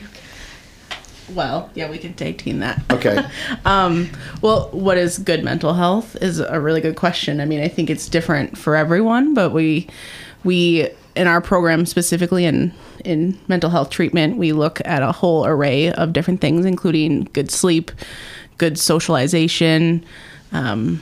Well, yeah, we can tag team that. Okay. um, well, what is good mental health is a really good question. I mean, I think it's different for everyone, but we, we in our program specifically in, in mental health treatment, we look at a whole array of different things, including good sleep, good socialization, um,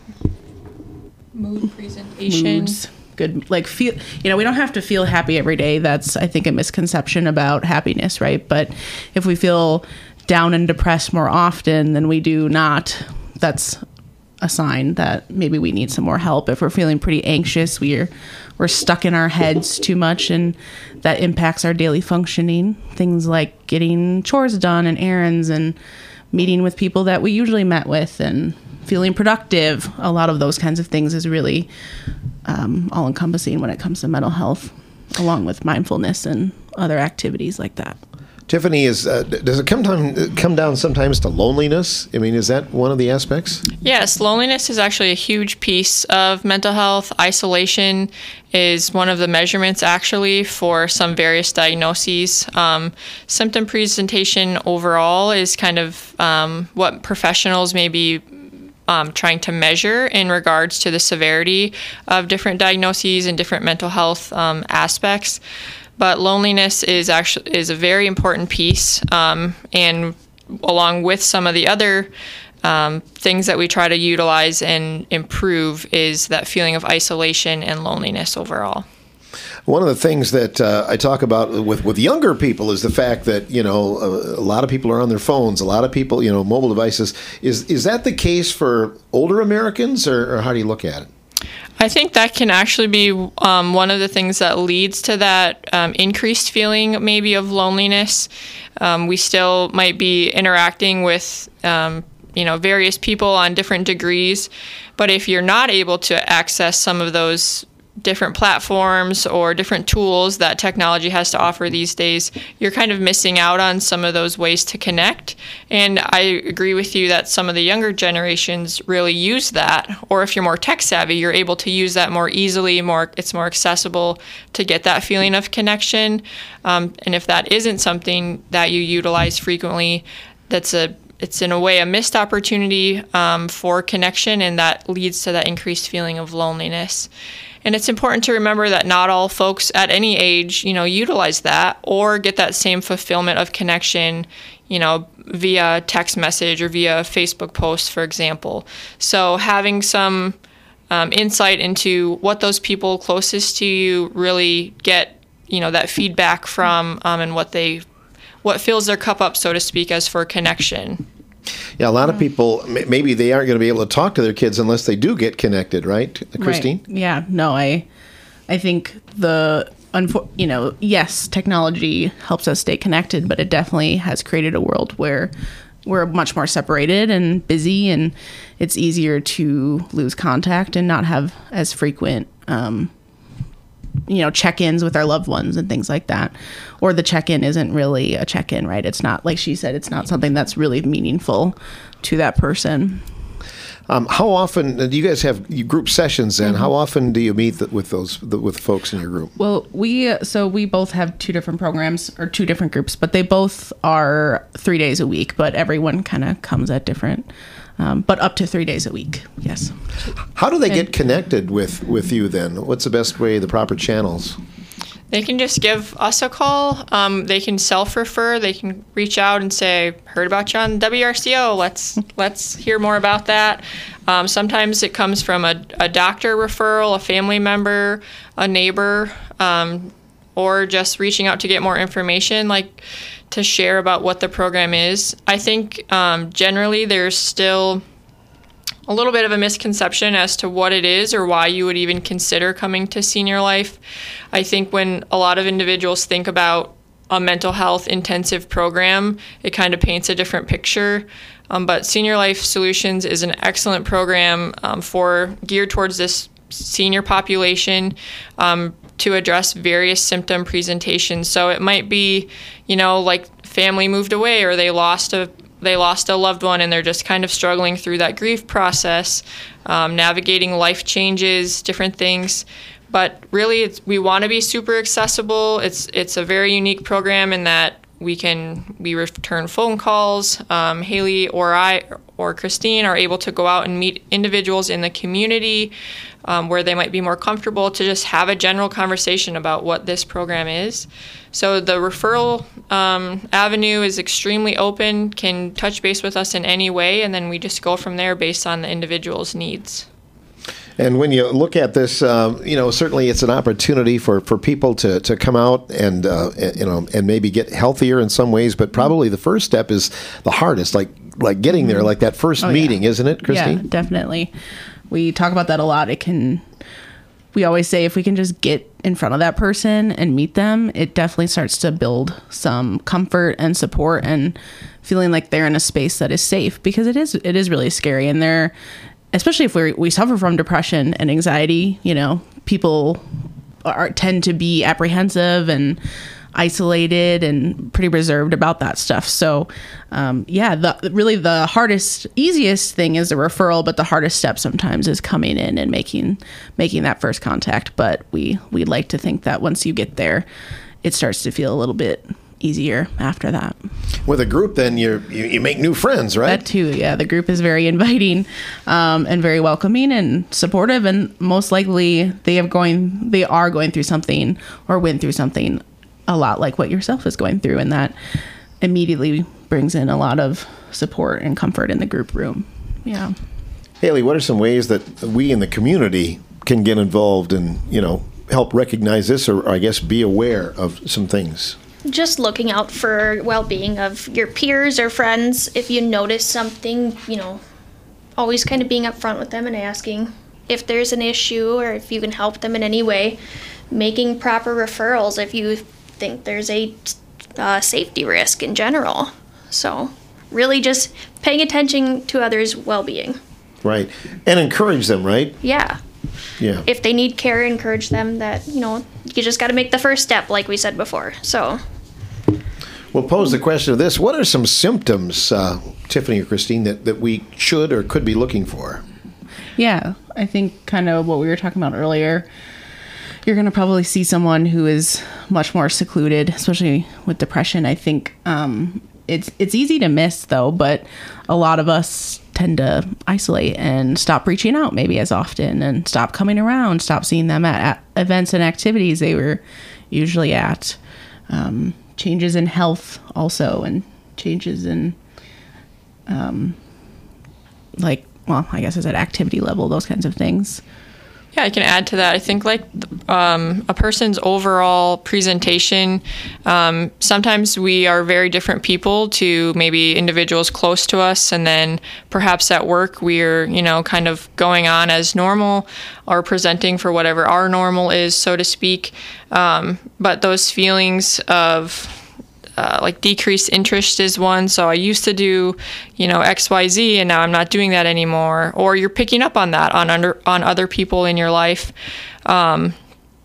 mood presentation, moods, good, like feel, you know, we don't have to feel happy every day. That's, I think, a misconception about happiness, right? But if we feel down and depressed more often than we do not, that's a sign that maybe we need some more help. If we're feeling pretty anxious, we're we're stuck in our heads too much, and that impacts our daily functioning. Things like getting chores done and errands and meeting with people that we usually met with and feeling productive. A lot of those kinds of things is really um, all-encompassing when it comes to mental health, along with mindfulness and other activities like that. Tiffany, is uh, does it come down come down sometimes to loneliness? I mean, is that one of the aspects? Yes, loneliness is actually a huge piece of mental health. Isolation is one of the measurements actually for some various diagnoses. Um, symptom presentation overall is kind of um, what professionals may be um, trying to measure in regards to the severity of different diagnoses and different mental health um, aspects. But loneliness is actually is a very important piece, um, and along with some of the other um, things that we try to utilize and improve is that feeling of isolation and loneliness overall. One of the things that uh, I talk about with, with younger people is the fact that, you know, a, a lot of people are on their phones, a lot of people, you know, mobile devices. Is is that the case for older Americans, or, or how do you look at it? I think that can actually be um, one of the things that leads to that um, increased feeling maybe of loneliness. Um, we still might be interacting with um, you know, various people on different degrees, but if you're not able to access some of those different platforms or different tools that technology has to offer these days, you're kind of missing out on some of those ways to connect. And I agree with you that some of the younger generations really use that, or if you're more tech savvy, you're able to use that more easily, more it's more accessible to get that feeling of connection. Um, and if that isn't something that you utilize frequently, that's a it's in a way a missed opportunity um, for connection, and that leads to that increased feeling of loneliness. And it's important to remember that not all folks at any age, you know, utilize that or get that same fulfillment of connection, you know, via text message or via Facebook post, for example. So having some um, insight into what those people closest to you really get, you know, that feedback from um, and what they, what fills their cup up, so to speak, as for connection. Yeah, a lot of people, maybe they aren't going to be able to talk to their kids unless they do get connected, right, Christine? Right. Yeah, no, I I think the, you know, yes, technology helps us stay connected, but it definitely has created a world where we're much more separated and busy, and it's easier to lose contact and not have as frequent um you know, check-ins with our loved ones and things like that. Or the check-in isn't really a check-in, right? It's not, like she said, it's not something that's really meaningful to that person. Um, how often do you guys have group sessions then? Mm-hmm. How often do you meet with those with folks in your group? Well, we so we both have two different programs or two different groups, but they both are three days a week, but everyone kind of comes at different Um, but up to three days a week, yes. How do they and, get connected with, with you then? What's the best way, the proper channels? They can just give us a call. Um, they can self-refer. They can reach out and say, heard about you on W R C O. Let's let's hear more about that. Um, sometimes it comes from a, a doctor referral, a family member, a neighbor, um, or just reaching out to get more information, like to share about what the program is. I think um, generally there's still a little bit of a misconception as to what it is or why you would even consider coming to Senior Life. I think when a lot of individuals think about a mental health intensive program, it kind of paints a different picture. Um, but Senior Life Solutions is an excellent program um, for geared towards this senior population um, to address various symptom presentations. So it might be, you know, like family moved away, or they lost a they lost a loved one, and they're just kind of struggling through that grief process, um, navigating life changes, different things. But really, it's, we want to be super accessible. It's it's a very unique program in that we can we return phone calls. Um, Haley or I or Christine are able to go out and meet individuals in the community um, where they might be more comfortable to just have a general conversation about what this program is. So the referral um, avenue is extremely open, can touch base with us in any way, and then we just go from there based on the individual's needs. And when you look at this, um, you know, certainly it's an opportunity for, for people to, to come out and, uh, you know, and maybe get healthier in some ways. But probably the first step is the hardest, like like getting there, like that first oh, meeting, yeah. isn't it, Christine? Yeah, definitely. We talk about that a lot. It can, we always say if we can just get in front of that person and meet them, it definitely starts to build some comfort and support and feeling like they're in a space that is safe, because it is it is really scary. And they're, especially if we we suffer from depression and anxiety, you know, people are tend to be apprehensive and isolated and pretty reserved about that stuff. So, um, yeah, the really the hardest, easiest thing is a referral, but the hardest step sometimes is coming in and making making that first contact. But we we like to think that once you get there, it starts to feel a little bit easier after that. With a group, then you're, you you make new friends, right? That too, yeah. The group is very inviting, um, and very welcoming and supportive, and most likely they have going they are going through something or went through something a lot like what yourself is going through, and that immediately brings in a lot of support and comfort in the group room. Yeah. Haley, what are some ways that we in the community can get involved and, you know, help recognize this, or I guess be aware of some things? Just looking out for well-being of your peers or friends. If you notice something, you know, always kind of being upfront with them and asking if there's an issue or if you can help them in any way. Making proper referrals if you think there's a uh, safety risk in general. So really just paying attention to others' well-being. Right. And encourage them, right? Yeah. Yeah. If they need care, encourage them that, you know, you just got to make the first step, like we said before. So we'll pose the question of this. What are some symptoms, uh, Tiffany or Christine, that, that we should or could be looking for? Yeah, I think kind of what we were talking about earlier. You're going to probably see someone who is much more secluded, especially with depression. I think um, it's it's easy to miss, though, but a lot of us tend to isolate and stop reaching out maybe as often and stop coming around, stop seeing them at, at events and activities they were usually at. Um, changes in health also, and changes in, um, like, well, I guess it's at activity level, those kinds of things. Yeah, I can add to that. I think like um, a person's overall presentation, um, sometimes we are very different people to maybe individuals close to us, and then perhaps at work we're, you know, kind of going on as normal or presenting for whatever our normal is, so to speak. Um, but those feelings of Uh, like decreased interest is one. So I used to do, you know, X, Y, Z, and now I'm not doing that anymore. Or you're picking up on that on under on other people in your life. Um,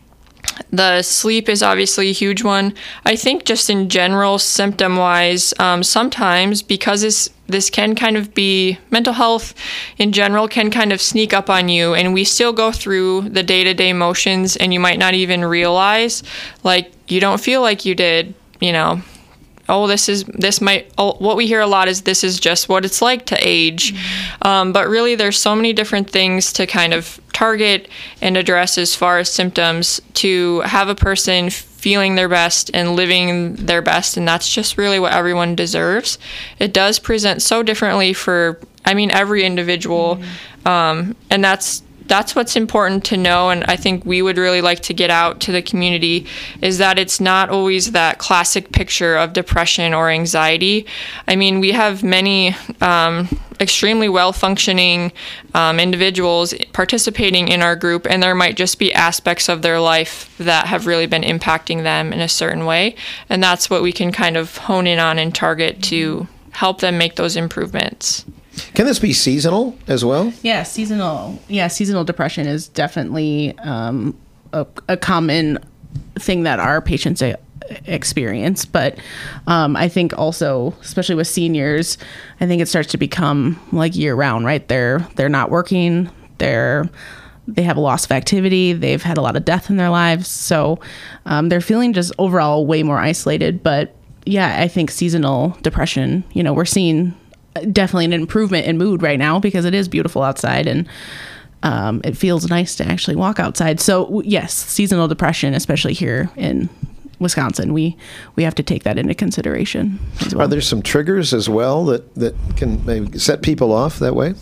the sleep is obviously a huge one. I think just in general, symptom-wise, um, sometimes because this this can kind of be mental health in general can kind of sneak up on you, and we still go through the day-to-day motions, and you might not even realize, like, you don't feel like you did, you know. Oh, this is, this might, oh, what we hear a lot is this is just what it's like to age. Mm-hmm. Um, but really there's so many different things to kind of target and address as far as symptoms to have a person feeling their best and living their best. And that's just really what everyone deserves. It does present so differently for, I mean, every individual. Mm-hmm. Um, and that's, That's what's important to know, and I think we would really like to get out to the community, is that it's not always that classic picture of depression or anxiety. I mean, we have many um, extremely well-functioning um, individuals participating in our group, and there might just be aspects of their life that have really been impacting them in a certain way, and that's what we can kind of hone in on and target to help them make those improvements. Can this be seasonal as well? Yeah, seasonal. Yeah, seasonal depression is definitely um, a, a common thing that our patients a, experience. But um, I think also, especially with seniors, I think it starts to become like year round, right? They're they're not working. They're they have a loss of activity. They've had a lot of death in their lives, so um, they're feeling just overall way more isolated. But yeah, I think seasonal depression. You know, we're seeing definitely an improvement in mood right now because it is beautiful outside, and um, it feels nice to actually walk outside. So yes, seasonal depression, especially here in Wisconsin, we we have to take that into consideration as well. Are there some triggers as well that, that can maybe set people off that way?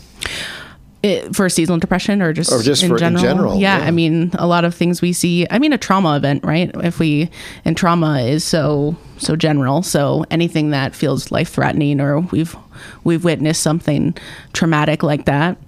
It, for seasonal depression or just, or just in, for, general? in general? Yeah, yeah, I mean, a lot of things we see. I mean, a trauma event, right? If we, and trauma is so so general. So anything that feels life threatening, or we've we've witnessed something traumatic like that,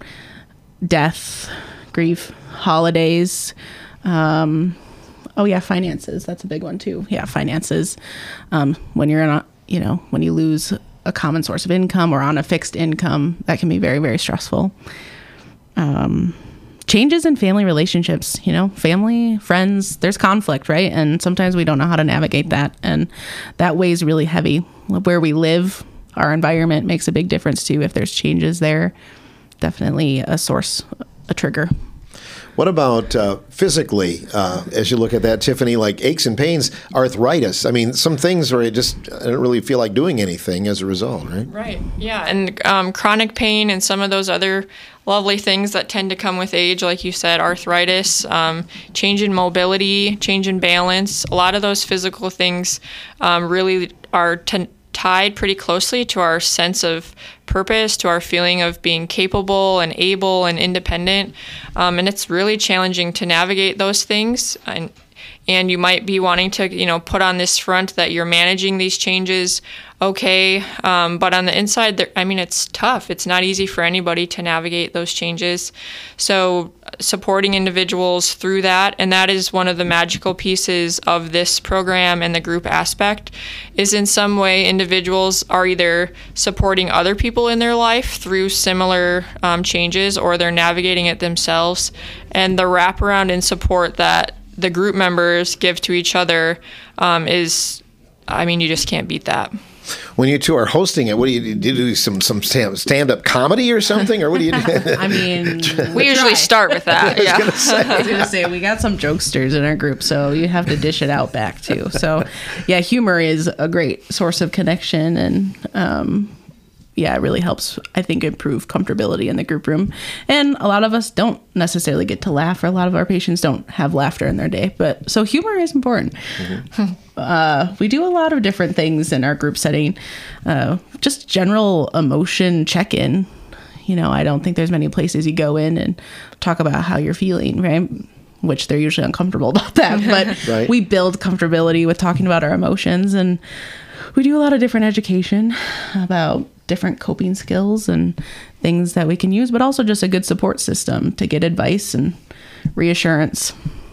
death, grief, holidays. Um, oh yeah, finances. That's a big one too. Yeah, finances. Um, when you're in a, you know, when you lose a common source of income or on a fixed income, that can be very very stressful. Um, changes in family relationships, you know, family, friends, there's conflict, right? And sometimes we don't know how to navigate that. And that weighs really heavy. Where we live, our environment makes a big difference too. If there's changes there, definitely a source, a trigger. What about uh, physically, uh, as you look at that, Tiffany, like aches and pains, arthritis? I mean, some things where it just, I don't really feel like doing anything as a result, right? Right, yeah. And um, chronic pain and some of those other lovely things that tend to come with age, like you said, arthritis, um, change in mobility, change in balance. A lot of those physical things um, really are t- tied pretty closely to our sense of purpose, to our feeling of being capable and able and independent. Um, and it's really challenging to navigate those things. And and you might be wanting to, you know, put on this front that you're managing these changes okay. Um, but on the inside, there, I mean, it's tough. It's not easy for anybody to navigate those changes. So supporting individuals through that, and that is one of the magical pieces of this program and the group aspect, is in some way individuals are either supporting other people in their life through similar um, changes, or they're navigating it themselves. And the wraparound and support that the group members give to each other um, is, I mean, you just can't beat that. When you two are hosting it, what do you do? Do you do some some stand-up comedy or something, or what do you do? I mean, we usually start with that. I was yeah. gonna say. I was gonna say we got some jokesters in our group, so you have to dish it out back too. So, yeah, humor is a great source of connection, and um, yeah, it really helps, I think, improve comfortability in the group room. And a lot of us don't necessarily get to laugh, or a lot of our patients don't have laughter in their day. But so humor is important. Mm-hmm. Uh, we do a lot of different things in our group setting. Uh, just general emotion check-in. You know, I don't think there's many places you go in and talk about how you're feeling, right? Which they're usually uncomfortable about that. But right. We build comfortability with talking about our emotions. And we do a lot of different education about different coping skills and things that we can use, but also just a good support system to get advice and reassurance.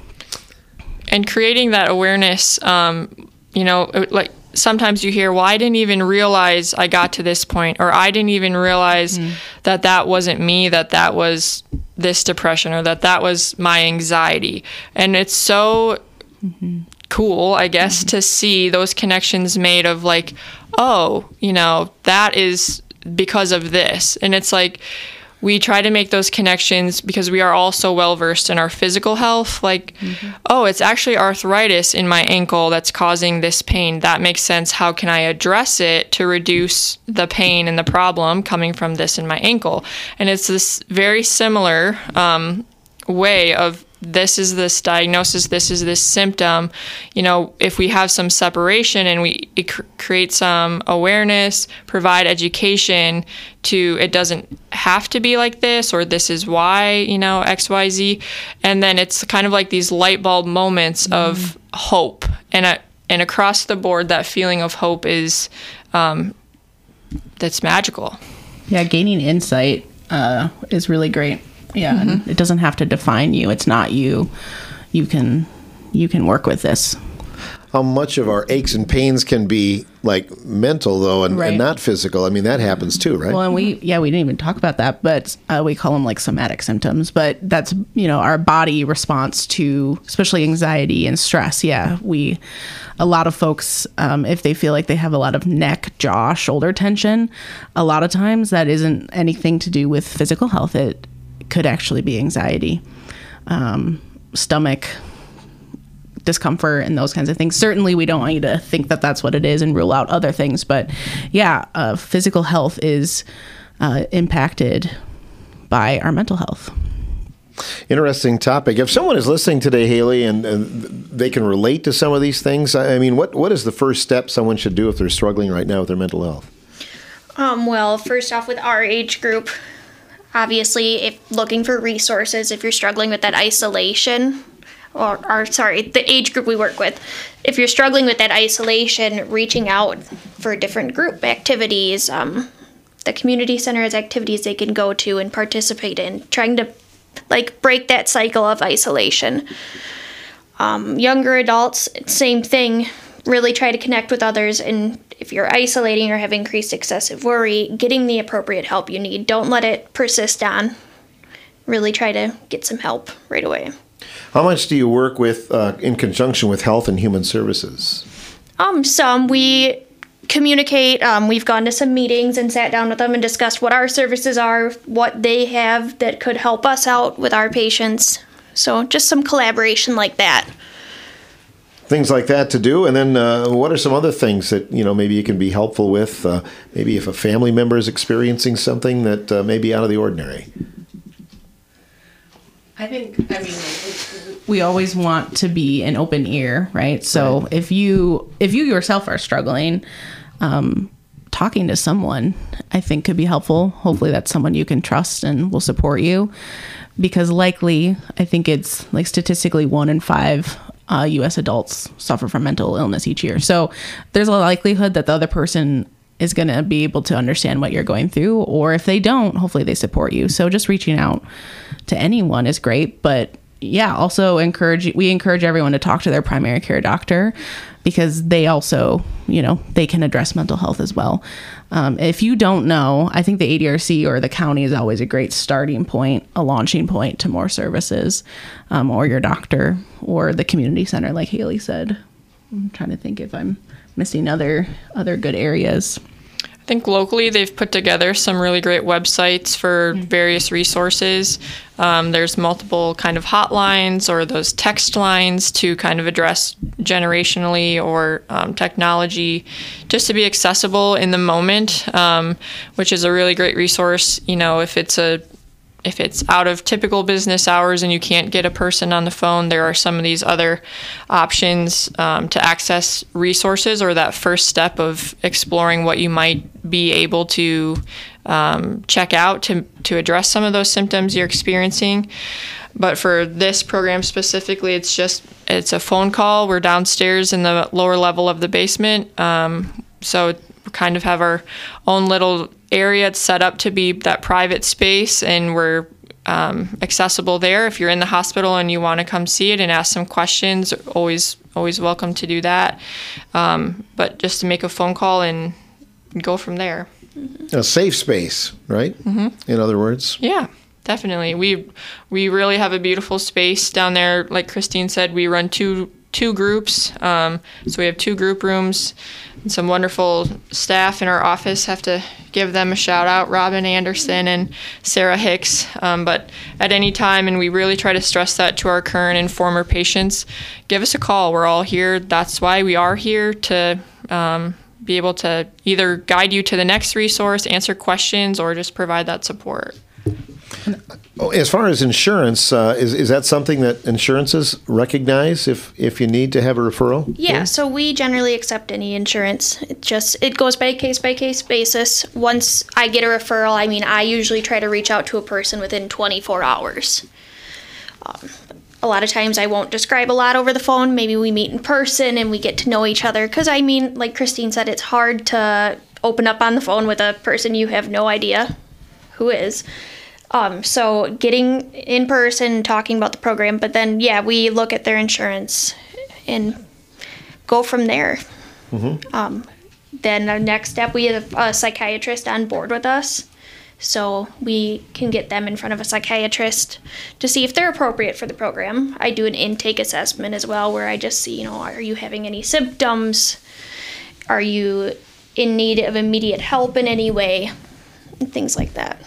And creating that awareness, um, you know, like sometimes you hear, well, I didn't even realize I got to this point, or I didn't even realize mm. that that wasn't me, that that was this depression, or that that was my anxiety. And it's so mm-hmm. cool, I guess, mm-hmm. to see those connections made of like, oh, you know, that is because of this. And it's like, we try to make those connections because we are all so well versed in our physical health. Like, mm-hmm. oh, it's actually arthritis in my ankle that's causing this pain. That makes sense. How can I address it to reduce the pain and the problem coming from this in my ankle? And it's this very similar um, way of, this is this diagnosis, this is this symptom. You know, if we have some separation and we cr- create some awareness, provide education to, it doesn't have to be like this, or this is why, you know, X, Y, Z. And then it's kind of like these light bulb moments mm-hmm. of hope. And, uh, and across the board, that feeling of hope is, um, that's magical. Yeah, gaining insight uh, is really great. Yeah, mm-hmm. and it doesn't have to define you. It's not you. You can you can work with this. How much of our aches and pains can be like mental though, and, right. and not physical? I mean, that happens too, right? Well, and we yeah we didn't even talk about that, but uh, we call them like somatic symptoms. But that's, you know, our body response to especially anxiety and stress. Yeah, we a lot of folks, um, if they feel like they have a lot of neck, jaw, shoulder tension, a lot of times that isn't anything to do with physical health. It could actually be anxiety, um, stomach discomfort, and those kinds of things. Certainly, we don't want you to think that that's what it is and rule out other things. But yeah, uh, physical health is uh, impacted by our mental health. Interesting topic. If someone is listening today, Haley, and, and they can relate to some of these things, I mean, what what is the first step someone should do if they're struggling right now with their mental health? Um, well, first off, with our age group, obviously, if looking for resources, if you're struggling with that isolation, or, or sorry, the age group we work with, if you're struggling with that isolation, reaching out for different group activities, um, the community center has activities they can go to and participate in, trying to like break that cycle of isolation. Um, younger adults, same thing, really try to connect with others, and if you're isolating or have increased excessive worry, getting the appropriate help you need. Don't let it persist on. really try to get some help right away. How much do you work with uh, in conjunction with Health and Human Services? Um, some we communicate. Um, we've gone to some meetings and sat down with them and discussed what our services are, what they have that could help us out with our patients. So just some collaboration like that. Things like that to do. And then uh, what are some other things that, you know, maybe you can be helpful with? Uh, maybe if a family member is experiencing something that uh, may be out of the ordinary. I think, I mean, we always want to be an open ear, right? So right. if you if you yourself are struggling, um, talking to someone, I think could be helpful. Hopefully that's someone you can trust and will support you. Because likely, I think it's like statistically one in five uh, U S adults suffer from mental illness each year. So there's a likelihood that the other person is going to be able to understand what you're going through. Or if they don't, hopefully they support you. So just reaching out to anyone is great. But yeah, also encourage, we encourage everyone to talk to their primary care doctor because they also, you know, they can address mental health as well. Um, if you don't know, I think the A D R C or the county is always a great starting point, a launching point to more services, um, or your doctor or the community center, like Haley said. I'm trying to think if I'm missing other other good areas. I think locally they've put together some really great websites for various resources. Um, there's multiple kind of hotlines or those text lines to kind of address generationally or um, technology, just to be accessible in the moment, um, which is a really great resource. You know, if it's a If it's out of typical business hours and you can't get a person on the phone, there are some of these other options um, to access resources or that first step of exploring what you might be able to um, check out to, to address some of those symptoms you're experiencing. But for this program specifically, it's just, it's a phone call. We're downstairs in the lower level of the basement. Um, so we kind of have our own little area. It's set up to be that private space, and we're um, accessible there. If you're in the hospital and you want to come see it and ask some questions, always always welcome to do that. Um, but just to make a phone call and go from there. A safe space, right? Mm-hmm. In other words. Yeah, definitely. We we really have a beautiful space down there. Like Christine said, we run two two groups. Um, so we have two group rooms. And some wonderful staff in our office. Have to give them a shout out, Robin Anderson and Sarah Hicks. Um, but at any time, and we really try to stress that to our current and former patients, give us a call. We're all here. That's why we are here, to um, be able to either guide you to the next resource, answer questions, or just provide that support. Oh, as far as insurance, uh, is is that something that insurances recognize if, if you need to have a referral? Yeah, so we generally accept any insurance. It just it goes by case by case basis. Once I get a referral, I mean, I usually try to reach out to a person within twenty-four hours. Um, a lot of times I won't describe a lot over the phone. Maybe we meet in person and we get to know each other. Because, I mean, like Christine said, it's hard to open up on the phone with a person you have no idea who is. Um, so getting in person, talking about the program, but then, yeah, we look at their insurance and go from there. Mm-hmm. Um, then our next step, we have a psychiatrist on board with us. So we can get them in front of a psychiatrist to see if they're appropriate for the program. I do an intake assessment as well, where I just see, you know, are you having any symptoms? Are you in need of immediate help in any way? And things like that.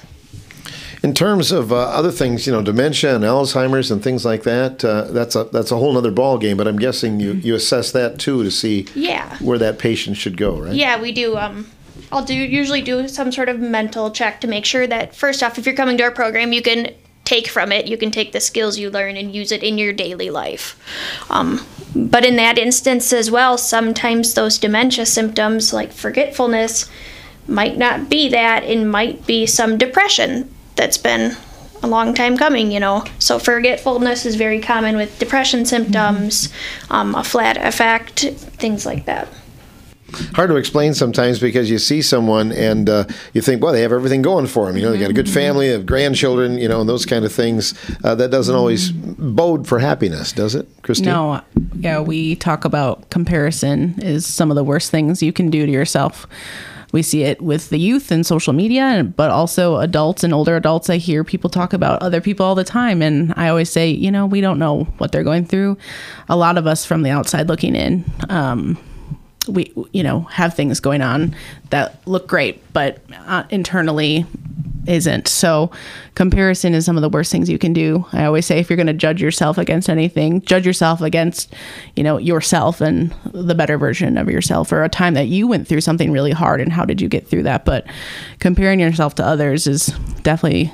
In terms of uh, other things, you know, dementia and Alzheimer's and things like that, uh, that's a that's a whole other ball game. But I'm guessing you, you assess that too to see yeah. where that patient should go, right? Yeah, we do. Um, I'll do usually do some sort of mental check to make sure that, first off, if you're coming to our program, you can take from it. You can take the skills you learn and use it in your daily life. Um, but in that instance as well, sometimes those dementia symptoms like forgetfulness might not be that, and might be some depression that's been a long time coming, you know. So forgetfulness is very common with depression symptoms, um, a flat affect, things like that. Hard to explain sometimes because you see someone and uh, you think, well, they have everything going for them. You know, they got a good family, they have grandchildren, you know, and those kind of things. Uh, that doesn't always bode for happiness, does it, Christine? No. Yeah, we talk about comparison is some of the worst things you can do to yourself. we see it with the youth and social media, but also adults and older adults. I hear people talk about other people all the time. And I always say, you know, we don't know what they're going through. A lot of us from the outside looking in, um, we, you know, have things going on that look great, but uh, internally isn't. So comparison is some of the worst things you can do. I always say, if you're going to judge yourself against anything, judge yourself against, you know, yourself and the better version of yourself, or a time that you went through something really hard and how did you get through that. But comparing yourself to others is definitely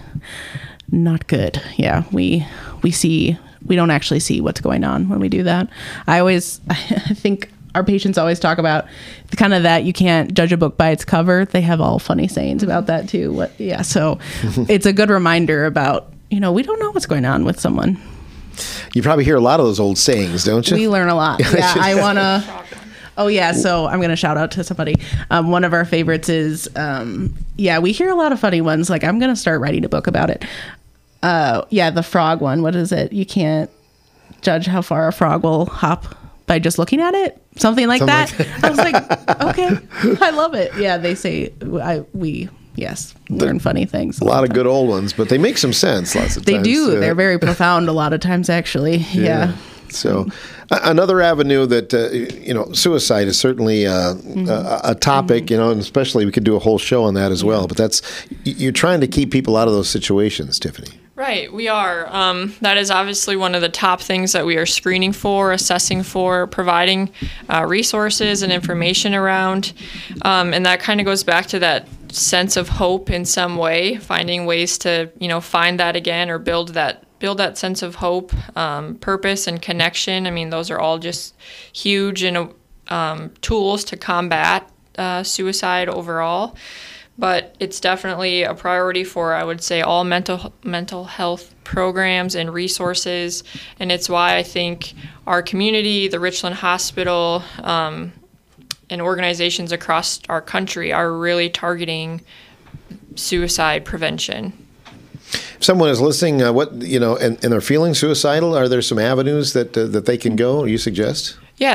not good. Yeah, we we see we don't actually see what's going on when we do that. I always I think our patients always talk about kind of that you can't judge a book by its cover. They have all funny sayings about that too. What, yeah. So it's a good reminder about, you know, we don't know what's going on with someone. You probably hear a lot of those old sayings, don't you? We learn a lot. Yeah. I want to, oh yeah. So I'm going to shout out to somebody. Um, one of our favorites is, um, yeah, we hear a lot of funny ones. Like, I'm going to start writing a book about it. Uh, yeah. The frog one. What is it? You can't judge how far a frog will hop by just looking at it. Something like Something that. Like I was like, okay, I love it. Yeah, they say I we yes learn funny things. A lot of good old ones, but they make some sense lots of they times. They do. Uh, They're very profound a lot of times, actually. Yeah. yeah. So uh, another avenue that uh, you know, suicide is certainly uh, mm-hmm. a, a topic. Mm-hmm. You know, and especially we could do a whole show on that as well. But that's you're trying to keep people out of those situations, Tiffany. Right, we are. Um, that is obviously one of the top things that we are screening for, assessing for, providing uh, resources and information around. Um, and that kind of goes back to that sense of hope in some way, finding ways to, you know, find that again or build that build that sense of hope, um, purpose, and connection. I mean, those are all just huge and um, tools to combat uh, suicide overall. But it's definitely a priority for, I would say, all mental mental health programs and resources. And it's why I think our community, the Richland Hospital, um, and organizations across our country are really targeting suicide prevention. If someone is listening, uh, what you know, and, and they're feeling suicidal, are there some avenues that uh, that they can go? You suggest?